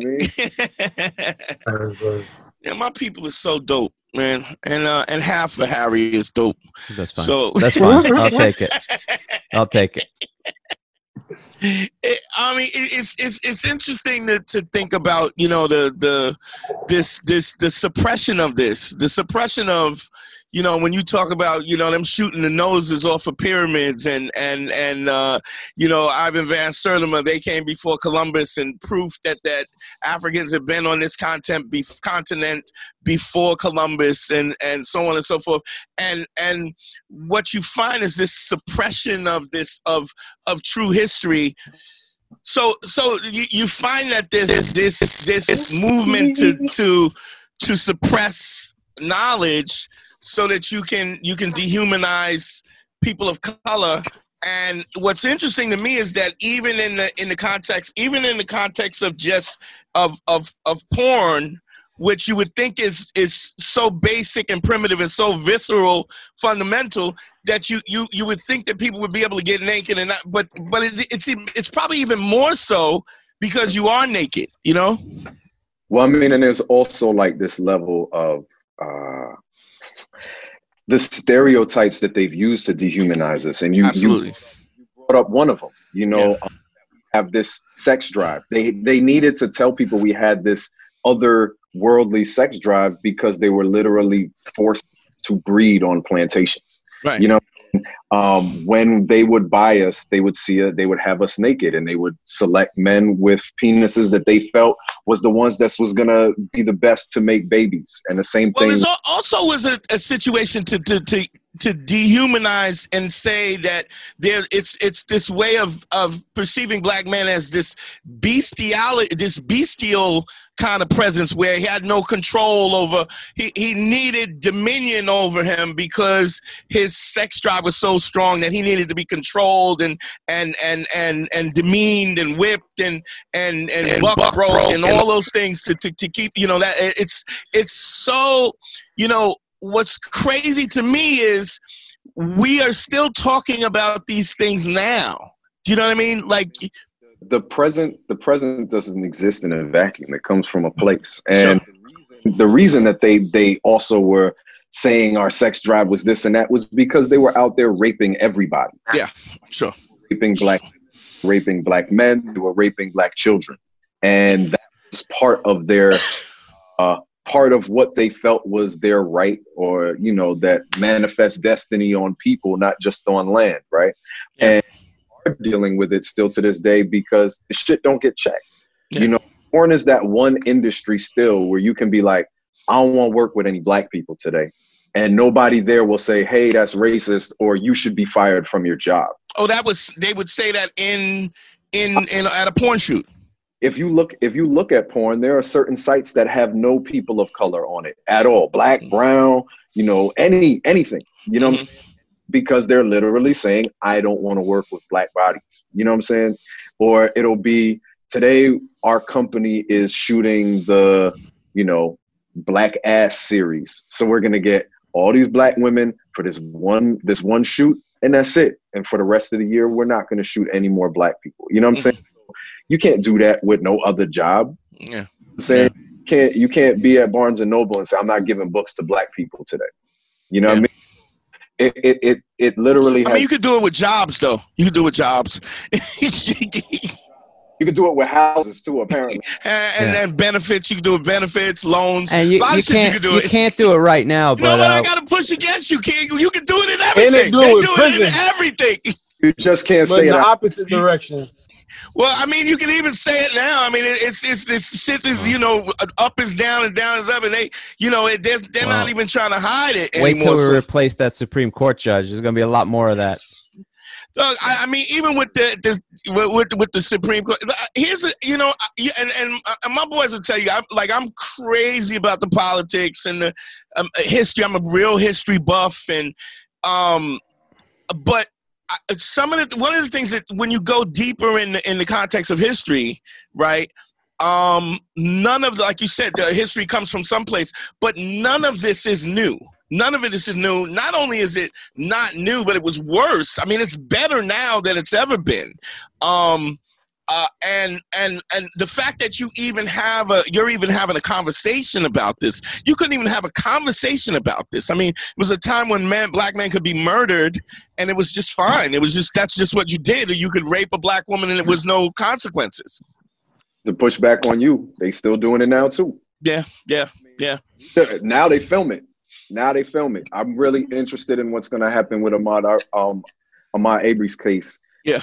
I mean? Yeah, my people is so dope, man, and uh, and half of Harry is dope. That's fine. So that's fine. I'll take it. I'll take it. It, I mean, it, it's it's it's interesting to, to think about, you know, the the this this the suppression of this, the suppression of, you know, when you talk about, you know, them shooting the noses off of pyramids and, and, and uh, you know, Ivan Van Sertima, they came before Columbus, and proof that, that Africans have been on this content be- continent before Columbus, and, and so on and so forth. And and what you find is this suppression of this, of of true history. So so you, you find that this this this movement to to to suppress knowledge so that you can you can dehumanize people of color. And what's interesting to me is that even in the in the context even in the context of just of of of porn, which you would think is is so basic and primitive and so visceral, fundamental, that you you you would think that people would be able to get naked, and not, but but it, it's it's probably even more so because you are naked, you know. Well, I mean, and there's also like this level of uh, the stereotypes that they've used to dehumanize us, and you absolutely you brought up one of them. You know, yeah. um, have this sex drive. They they needed to tell people we had this other worldly sex drive because they were literally forced to breed on plantations. Right. You know, um, when they would buy us, they would see it, they would have us naked, and they would select men with penises that they felt was the ones that was gonna be the best to make babies. And the same well, thing. Well, also was a, a situation to to to to dehumanize and say that there it's it's this way of of perceiving black men as this bestiality, this bestial kind of presence where he had no control over, he, he needed dominion over him because his sex drive was so strong that he needed to be controlled and and and and and demeaned and whipped and and and, and buck broke and all those things to, to to keep, you know, that it's it's so, you know, what's crazy to me is we are still talking about these things now. Do you know what I mean? Like, the present, the present doesn't exist in a vacuum. It comes from a place. And sure. the, reason, the reason that they they also were saying our sex drive was this and that was because they were out there raping everybody. Yeah, sure. Raping black, raping black men. They were raping black children, and that was part of their, uh, part of what they felt was their right, or you know, that manifest destiny on people, not just on land, right? Yeah. And dealing with it still to this day because the shit don't get checked. Yeah. You know, porn is that one industry still where you can be like, I don't want to work with any black people today. And nobody there will say, hey, that's racist, or you should be fired from your job. Oh, that was, they would say that in, in, in at a porn shoot. If you look, if you look at porn, there are certain sites that have no people of color on it at all. Black, brown, you know, any, anything, you know mm-hmm. what I'm saying? Because they're literally saying, I don't want to work with black bodies. You know what I'm saying? Or it'll be, today our company is shooting the, you know, Black Ass series. So we're going to get all these black women for this one, this one shoot, and that's it. And for the rest of the year, we're not going to shoot any more black people. You know what I'm saying? So you can't do that with no other job. Yeah. I'm saying yeah. you can't, you can't be at Barnes and Noble and say, I'm not giving books to black people today. You know yeah. what I mean? It, it it it literally has, I mean, you could do it with jobs, though. You could do it with jobs. You could do it with houses, too, apparently. and then yeah. benefits. You can do it with benefits, loans. And you, a lot you of shit can't, you can do you it. can't do it right now. But, you know what? uh, I got to push against you, King. You can do it in everything. Do they it do prison. it in everything. You just can't but say in it the out. opposite direction. Well, I mean, you can even say it now. I mean, it's it's this shit is, you know, up is down and down is up, and they, you know, it, they're, they're wow. not even trying to hide it Wait anymore. till we so. replace that Supreme Court judge. There's going to be a lot more of that. So, I, I mean, even with the, the with with the Supreme Court, here's a, you know, and and my boys will tell you, I'm, like I'm crazy about the politics and the um, history. I'm a real history buff, and um, but. Some of the one of the things that when you go deeper in the in the context of history, right? Um, none of the, like you said, the history comes from someplace, but none of this is new. None of it is new. Not only is it not new, but it was worse. I mean, it's better now than it's ever been. Um, uh, and and and the fact that you even have a, you're even having a conversation about this. You couldn't even have a conversation about this. I mean, it was a time when men, black men could be murdered, and it was just fine. It was just that's just what you did. Or you could rape a black woman, and it was no consequences. To push back on you, they still doing it now too. Yeah, yeah, yeah. Now they film it. Now they film it. I'm really interested in what's going to happen with Ahmaud, um, Ahmaud Arbery's case. Yeah.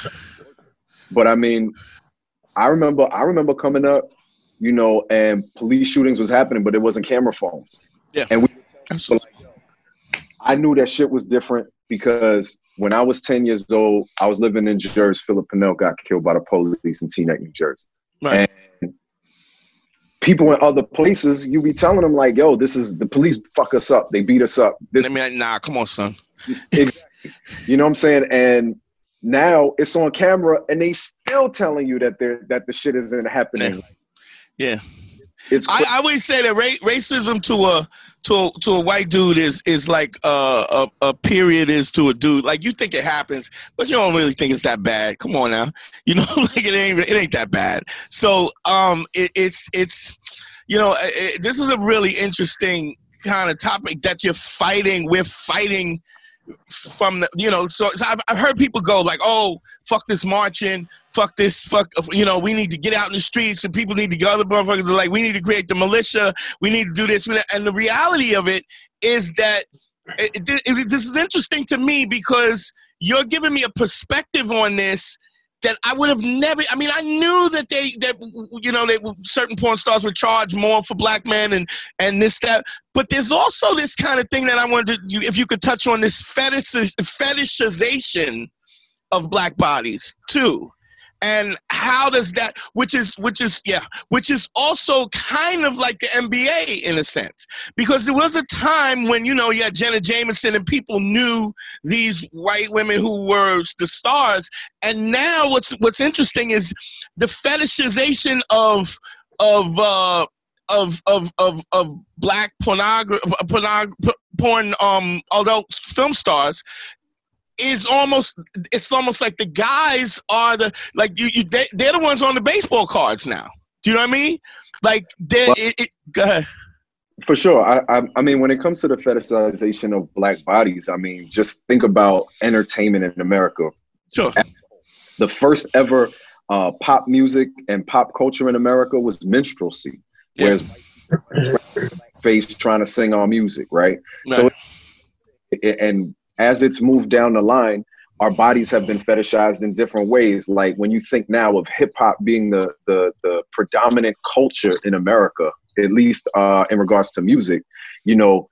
But I mean, I remember, I remember coming up, you know, and police shootings was happening, but it wasn't camera phones. Yeah. And we, absolutely. I knew that shit was different because when I was ten years old, I was living in Jersey. Philip Pennell got killed by the police in Teaneck, New Jersey. Right. And people in other places, you be telling them like, yo, this is the police fuck us up. They beat us up. This, I mean, nah, come on, son. Exactly. You know what I'm saying? And now it's on camera and they still telling you that they're, that the shit isn't happening. Yeah. yeah. It's I, I always say that ra- racism to a to a, to a white dude is is like uh, a a period is to a dude. Like you think it happens, but you don't really think it's that bad. Come on now, you know, like it ain't it ain't that bad. So um, it, it's it's you know it, this is a really interesting kind of topic that you're fighting. We're fighting from the, you know, so, so I've, I've heard people go like, oh, fuck this marching, fuck this, fuck, you know, we need to get out in the streets and people need to go, other motherfuckers are like, we need to create the militia, we need to do this. And the reality of it is that it, it, it, this is interesting to me because you're giving me a perspective on this that I would have never, I mean, I knew that they, that, you know, they, certain porn stars would charge more for black men and, and this, that, but there's also this kind of thing that I wanted to, if you could touch on this fetish, fetishization of black bodies too. And how does that, which is, which is, yeah, which is also kind of like the N B A in a sense, because there was a time when, you know, you had Jenna Jameson and people knew these white women who were the stars. And now what's, what's interesting is the fetishization of, of, uh, of, of, of, of black pornography, pornog- porn, um, adult film stars. Is almost it's almost like the guys are the like you, you they, they're the ones on the baseball cards now. Do you know what I mean? Like they well, it, it, go ahead. For sure. I, I I mean when it comes to the fetishization of black bodies, I mean just think about entertainment in America. Sure. The first ever uh, pop music and pop culture in America was minstrelsy, yeah. Whereas face trying to sing our music, right? No. So it, and as it's moved down the line, our bodies have been fetishized in different ways. Like when you think now of hip hop being the, the, the predominant culture in America, at least uh, in regards to music, you know,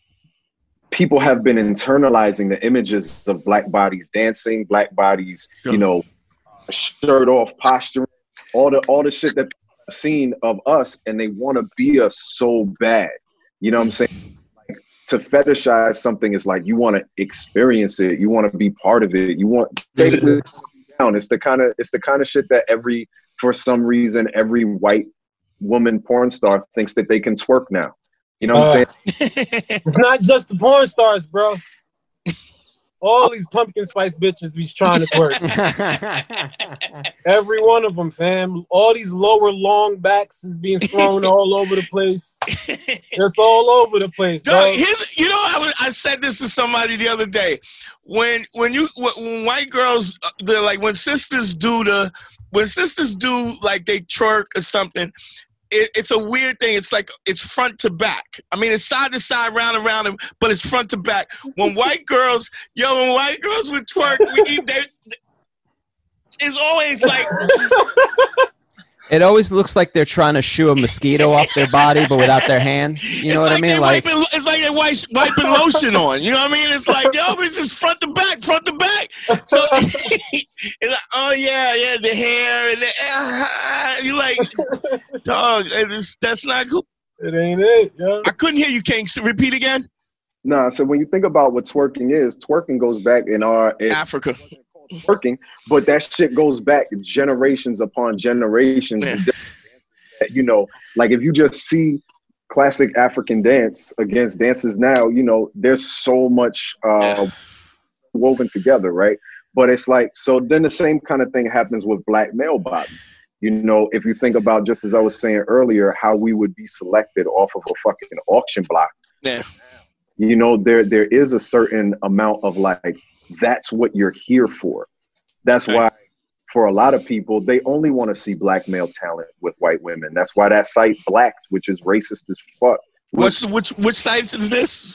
people have been internalizing the images of black bodies dancing, black bodies, sure. you know, shirt off posturing, all the, all the shit that people have seen of us, and they want to be us so bad. You know what I'm saying? To fetishize something is like you want to experience it, you want to be part of it, you want basically down. It's the kind of it's the kind of shit that every for some reason every white woman porn star thinks that they can twerk now. You know what uh, I'm saying? It's not just the porn stars, bro. All these pumpkin spice bitches be trying to twerk. Every one of them, fam. All these lower long backs is being thrown all over the place. It's all over the place, dog. Here's, you know, I, was, I said this to somebody the other day. When when you when white girls, they're like when sisters do the when sisters do like they twerk or something. It, it's a weird thing. It's like it's front to back. I mean, it's side to side, round and round, but it's front to back. When white girls, yo, when white girls would twerk, we, they, it's always like. It always looks like they're trying to shoo a mosquito off their body, but without their hands. You know it's what like I mean? Like wiping, it's like they're wiping, wiping lotion on. You know what I mean? It's like, yo, it's just front to back, front to back. So it's like, oh yeah, yeah, the hair and the, uh, you like, dog. It's, that's not cool. It ain't it, yo. I couldn't hear you. King. Repeat again. Nah. So when you think about what twerking is, twerking goes back in our in Africa. Twerking, but that shit goes back generations upon generations. Yeah. You know, like if you just see classic African dance against dances now, you know, there's so much uh, yeah. woven together, right? But it's like, so then the same kind of thing happens with black male bodies. You know, if you think about, just as I was saying earlier, how we would be selected off of a fucking auction block. Yeah. You know, there there is a certain amount of like, that's what you're here for. That's why for a lot of people, they only want to see black male talent with white women. That's why that site Blacked, which is racist as fuck. Which which which site is this?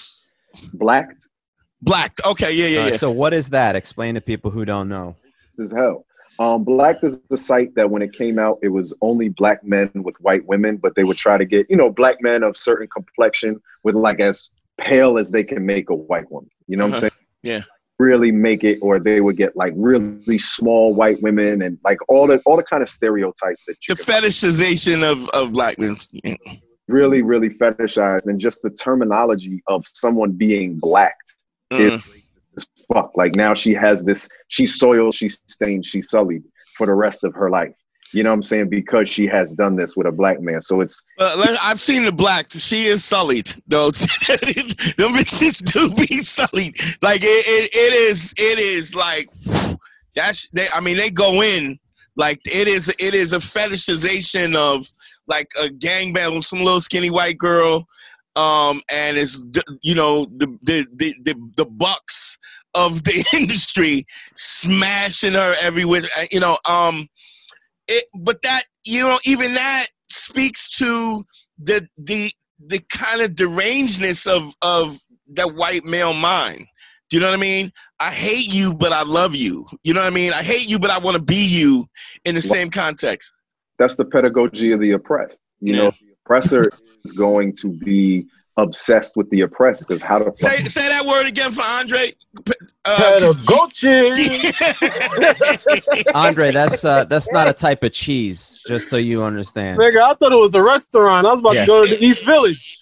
Blacked. Blacked. Okay, yeah, yeah, Uh, yeah. so what is that? Explain to people who don't know. This is hell. Um, Blacked is the site that when it came out, it was only black men with white women, but they would try to get, you know, black men of certain complexion with like as pale as they can make a white woman. You know what Uh-huh. I'm saying? Yeah. Really make it, or they would get like really small white women and like all the all the kind of stereotypes that you The can fetishization of, of black men. Yeah. really, really fetishized, and just the terminology of someone being blacked Mm. is racist as fuck. Like now she has this, she's soiled, she's stained, she's sullied for the rest of her life. You know what I'm saying? Because she has done this with a black man. So it's Uh, let- I've seen the black. She is sullied, though. Them bitches do be sullied. Like it, it, it is. It is like that's. They. I mean, they go in like it is. It is a fetishization of like a gangbang with some little skinny white girl, um, and it's d- you know the the the the, the bucks of the industry smashing her everywhere. You know, um. It, but that, you know, even that speaks to the the the kind of derangedness of of that white male mind. Do you know what I mean? I hate you, but I love you. You know what I mean? I hate you, but I want to be you in the same context. that's the pedagogy of the oppressed. You Yeah. know, the oppressor is going to be obsessed with the oppressed because how the Say fuck say that word again for Andre. Uh, Pedagogy. Andre, that's uh, that's not a type of cheese, just so you understand. Nigga, I thought it was a restaurant. I was about Yeah. to go to the East Village.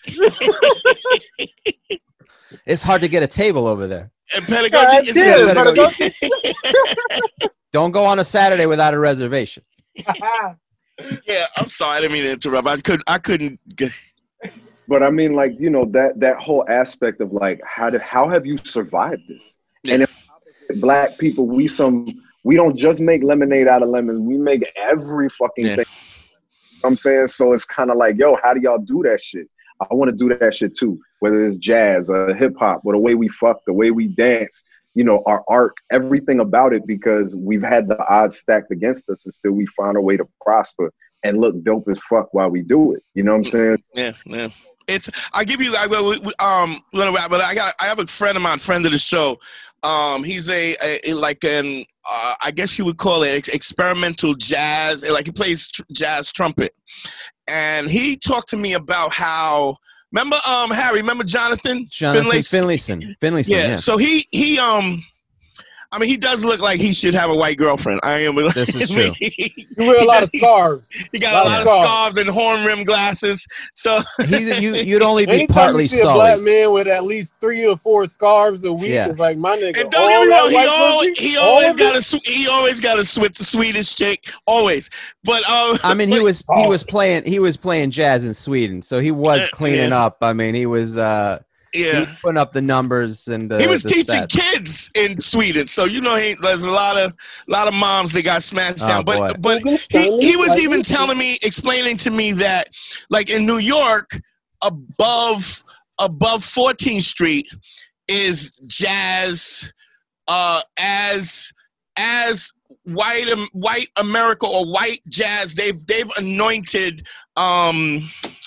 It's hard to get a table over there. and pedagogy. Yeah, is- it is. Pedagogy. Don't go on a Saturday without a reservation. yeah, I'm sorry. I didn't mean to interrupt. I couldn't. I couldn't. Get, But I mean, like, you know, that that whole aspect of like, how did how have you survived this? Yeah. And if black people, we some we don't just make lemonade out of lemons. We make every fucking Yeah. thing. You know what I'm saying? So it's kind of like, yo, how do y'all do that shit? I want to do that shit too. Whether it's jazz or hip hop, or the way we fuck, the way we dance, you know, our art, everything about it, because we've had the odds stacked against us and still we find a way to prosper and look dope as fuck while we do it. You know what I'm saying? yeah, yeah. It's. I give you. I will. we- we- Um. But I got. I have a friend of mine, friend of the show. Um. He's a, a, a like an. Uh, I guess you would call it ex- experimental jazz. Like he plays tr- jazz trumpet, and he talked to me about how. Remember, um, Harry. Remember Jonathan? Jonathan Finlayson? Finlayson. Finlayson, Yeah. yeah. So he he um. I mean, he does look like he should have a white girlfriend. I am. This is true. You wear a lot of scarves. He got a lot of scarves. scarves and horn rim glasses. So He's, you, you'd only be Anytime partly you see a black sully. man with at least three or four scarves a week, Yeah. it's like my nigga. And don't get me all wrong, that he white always pussy, he all always of got it? a sw- he always got a sweet the Swedish chick always. But um, I mean, he but- was he was playing he was playing jazz in Sweden, so he was Yeah, cleaning yeah. up. I mean, he was uh, he yeah. was putting up the numbers and the, He was the teaching stats. kids in Sweden, so you know he, there's a lot of lot of moms that got smashed Oh, down. boy. But but he, he was even telling me, explaining to me that like in New York, above above fourteenth Street is jazz, uh, as as white um, white America or white jazz. They've they've anointed um,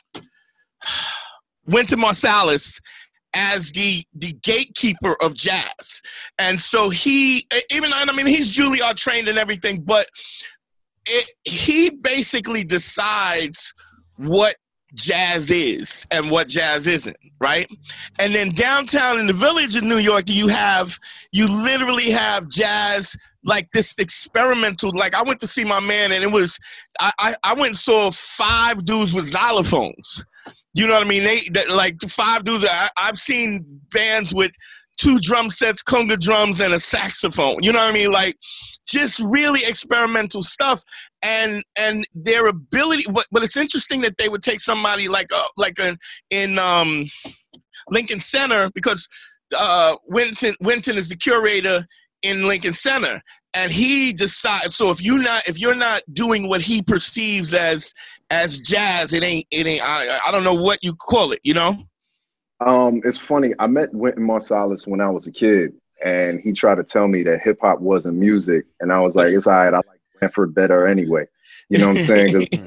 Wynton Marsalis as the the gatekeeper of jazz. And so he, even I mean, he's Juilliard trained and everything, but it, he basically decides what jazz is and what jazz isn't, right? And then downtown in the Village of New York, you have, you literally have jazz, like this experimental, like I went to see my man and it was, I, I, I went and saw five dudes with xylophones. You know what I mean? They, they like five dudes. I, I've seen bands with two drum sets, conga drums, and a saxophone. You know what I mean? Like just really experimental stuff, and and their ability. But but it's interesting that they would take somebody like uh, like a, in um, Lincoln Center, because uh, Wynton Wynton is the curator in Lincoln Center, and he decides. So if you not if you're not doing what he perceives as as jazz, it ain't it ain't. I, I don't know what you call it. You know. Um, it's funny. I met Wynton Marsalis when I was a kid, and he tried to tell me that hip hop wasn't music, and I was like, "It's all right. I like Branford better anyway." You know what I'm saying? 'Cause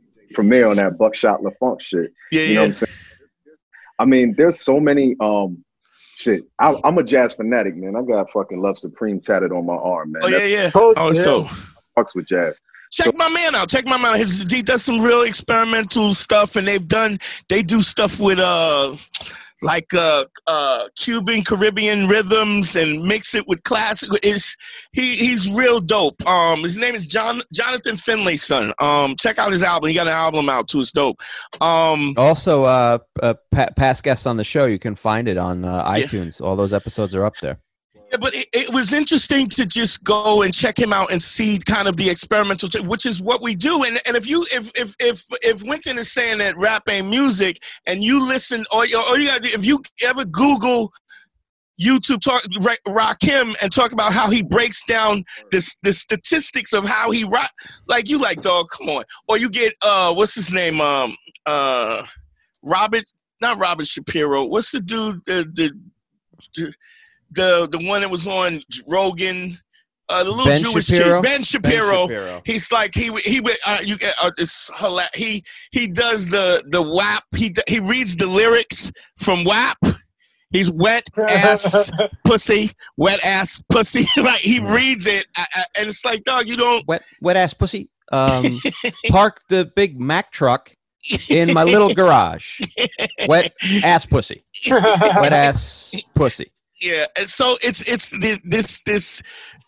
Premier on that Buckshot LaFunk shit. Yeah, You know yeah. what I'm saying? I mean, there's so many um shit. I, I'm a jazz fanatic, man. I got fucking Love Supreme tatted on my arm, man. Oh, yeah, yeah. Oh, Oh, it's yeah. dope. Fucks with jazz. Check So- my man out. Check my man out. His, he does some real experimental stuff, and they've done, they do stuff with, uh, like uh, uh, Cuban, Caribbean rhythms and mix it with classic. Is he? He's real dope. Um, his name is John Jonathan Finlay's son. Um, check out his album. He got an album out too. It's dope. Um, Also, uh, uh, pa- past guests on the show, you can find it on uh, Yeah. iTunes. All those episodes are up there. Yeah, but it, it was interesting to just go and check him out and see kind of the experimental, t- which is what we do. And and if you if if if if Winton is saying that rap ain't music, and you listen, or you, or you gotta do, if you ever Google YouTube talk Rakim and talk about how he breaks down this the statistics of how he rock, like you like dog, come on. Or you get uh what's his name um uh Robert not Robert Shapiro. What's the dude the the, the The the one that was on Rogan, uh, the little Ben Jewish Shapiro? kid, Ben Shapiro. Ben Shapiro. He's like he he uh, you uh, it's hilarious. He he does the the W A P. He he reads the lyrics from W A P. He's wet ass pussy, wet ass pussy. Like he reads it, uh, uh, and it's like, dog, you don't. Wet, wet ass pussy. Um, park the big Mack truck in my little garage. Wet ass pussy. Wet ass pussy. Yeah, and so it's it's this this this,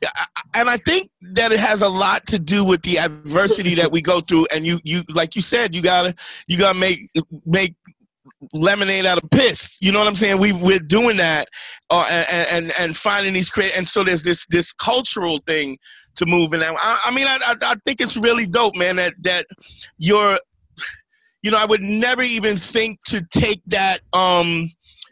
and I think that it has a lot to do with the adversity that we go through. And you you like you said, you gotta you gotta make make lemonade out of piss. You know what I'm saying? We we're doing that, uh, and and and finding these create. And so there's this this cultural thing to move. And I, I mean, I, I I think it's really dope, man. That that you're, you know, I would never even think to take that um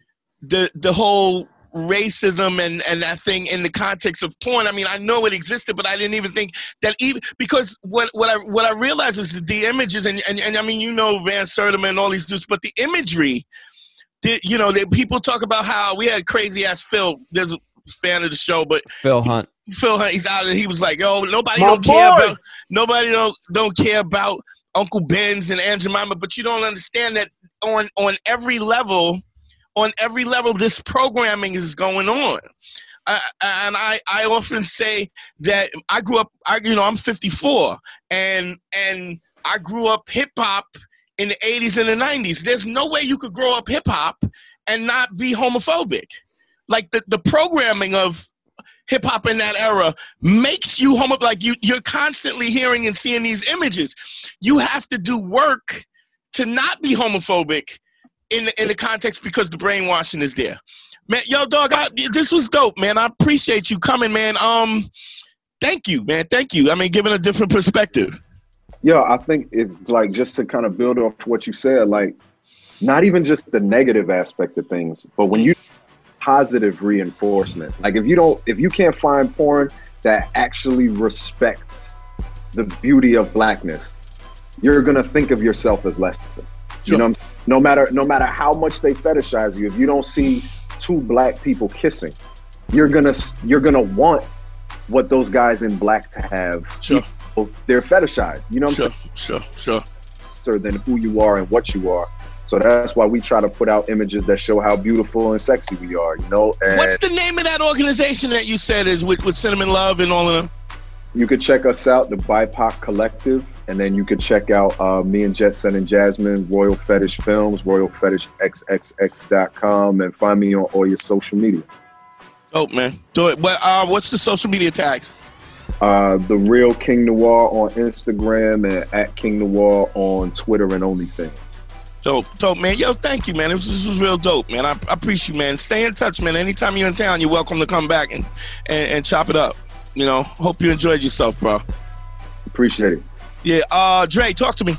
the the whole racism and, and that thing in the context of porn. I mean, I know it existed, but I didn't even think that even because what what I what I realized is the images and, and, and I mean, you know, Van Sertima and all these dudes, but the imagery, the, you know, the, people talk about how we had crazy ass Phil. There's a fan of the show, but Phil Hunt. Phil Hunt, he's out of. He was like, "Oh, nobody My don't care boy. about nobody don't don't care about Uncle Ben's and Aunt Jemima," but you don't understand that on on every level. On every level, this programming is going on, uh, and I, I often say that I grew up. I you know I'm fifty-four, and and I grew up hip hop in the eighties and the nineties. There's no way you could grow up hip hop and not be homophobic. Like the, the programming of hip hop in that era makes you homo. Like you you're constantly hearing and seeing these images. You have to do work to not be homophobic. In the, in the context because the brainwashing is there, man. Yo, dog, I, this was dope, man. I appreciate you coming, man. Um, thank you, man. Thank you. I mean, giving a different perspective. Yeah, I think it's like just to kind of build off what you said, like not even just the negative aspect of things, but when you positive reinforcement, like if you don't, if you can't find porn that actually respects the beauty of blackness, you're gonna think of yourself as less than. Sure. You know what I'm saying? No matter no matter how much they fetishize you, if you don't see two black people kissing, you're gonna you're gonna want what those guys in black to have. Sure. They're fetishized. You know what Sure, I'm saying? sure, sure. Sure. Than who you are and what you are. So that's why we try to put out images that show how beautiful and sexy we are. You know. And What's the name of that organization that you said is with, with Cinnamon Love and all of them? You could check us out, the B I P O C Collective, and then you could check out uh, me and Jetson and Jasmine, Royal Fetish Films, royal fetish x x x dot com, and find me on all your social media. Dope, man. Do it. But uh, what's the social media tags? Uh, the Real King Noir on Instagram and at King Noir on Twitter and OnlyFans. Dope, dope, man. Yo, thank you, man. This was, this was real dope, man. I, I appreciate you, man. Stay in touch, man. Anytime you're in town, you're welcome to come back and, and, and chop it up. You know, hope you enjoyed yourself, bro. Appreciate it. Yeah, uh, Dre, talk to me.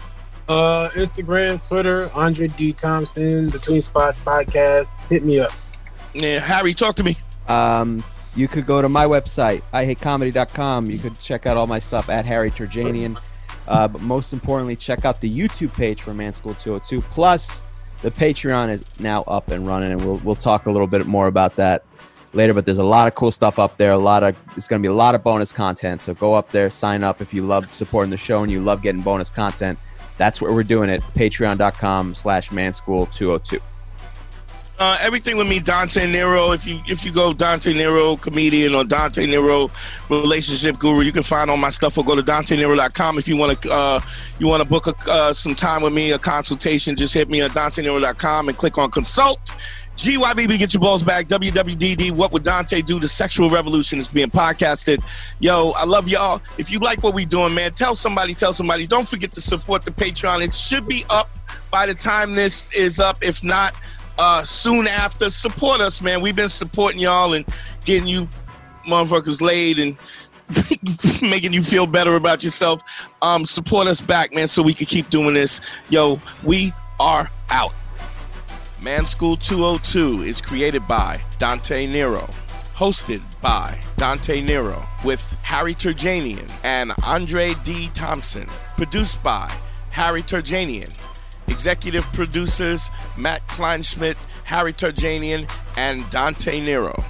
Uh, Instagram, Twitter, Andre D. Thompson, Between Spots Podcast. Hit me up. Yeah, Harry, talk to me. Um, you could go to my website, i hate comedy dot com. You could check out all my stuff at Harry Turjanian. Uh, but most importantly, check out the YouTube page for Man School two oh two. Plus, the Patreon is now up and running, and we'll we'll talk a little bit more about that later. But there's a lot of cool stuff up there. A lot of it's going to be a lot of bonus content. So go up there, sign up if you love supporting the show and you love getting bonus content. That's what we're doing at patreon dot com slash man school two oh two. Uh, everything with me, Dante Nero. If you if you go Dante Nero comedian or Dante Nero relationship guru, you can find all my stuff. Or go to Dante Nero dot com if you want to uh, you want to book a, uh, some time with me, a consultation. Just hit me at Dante Nero dot com and click on consult. G Y B B, get your balls back. W W D D, what would Dante do? The sexual revolution is being podcasted. Yo, I love y'all. If you like what we doing, man, tell somebody, tell somebody. Don't forget to support the Patreon. It should be up by the time this is up. If not, uh, soon after. Support us, man. We've been supporting y'all and getting you motherfuckers laid and making you feel better about yourself. Um, support us back, man, so we can keep doing this. Yo, we are out. Man School two oh two is created by Dante Nero, hosted by Dante Nero, with Harry Turjanian and Andre D. Thompson, produced by Harry Turjanian, executive producers Matt Kleinschmidt, Harry Turjanian, and Dante Nero.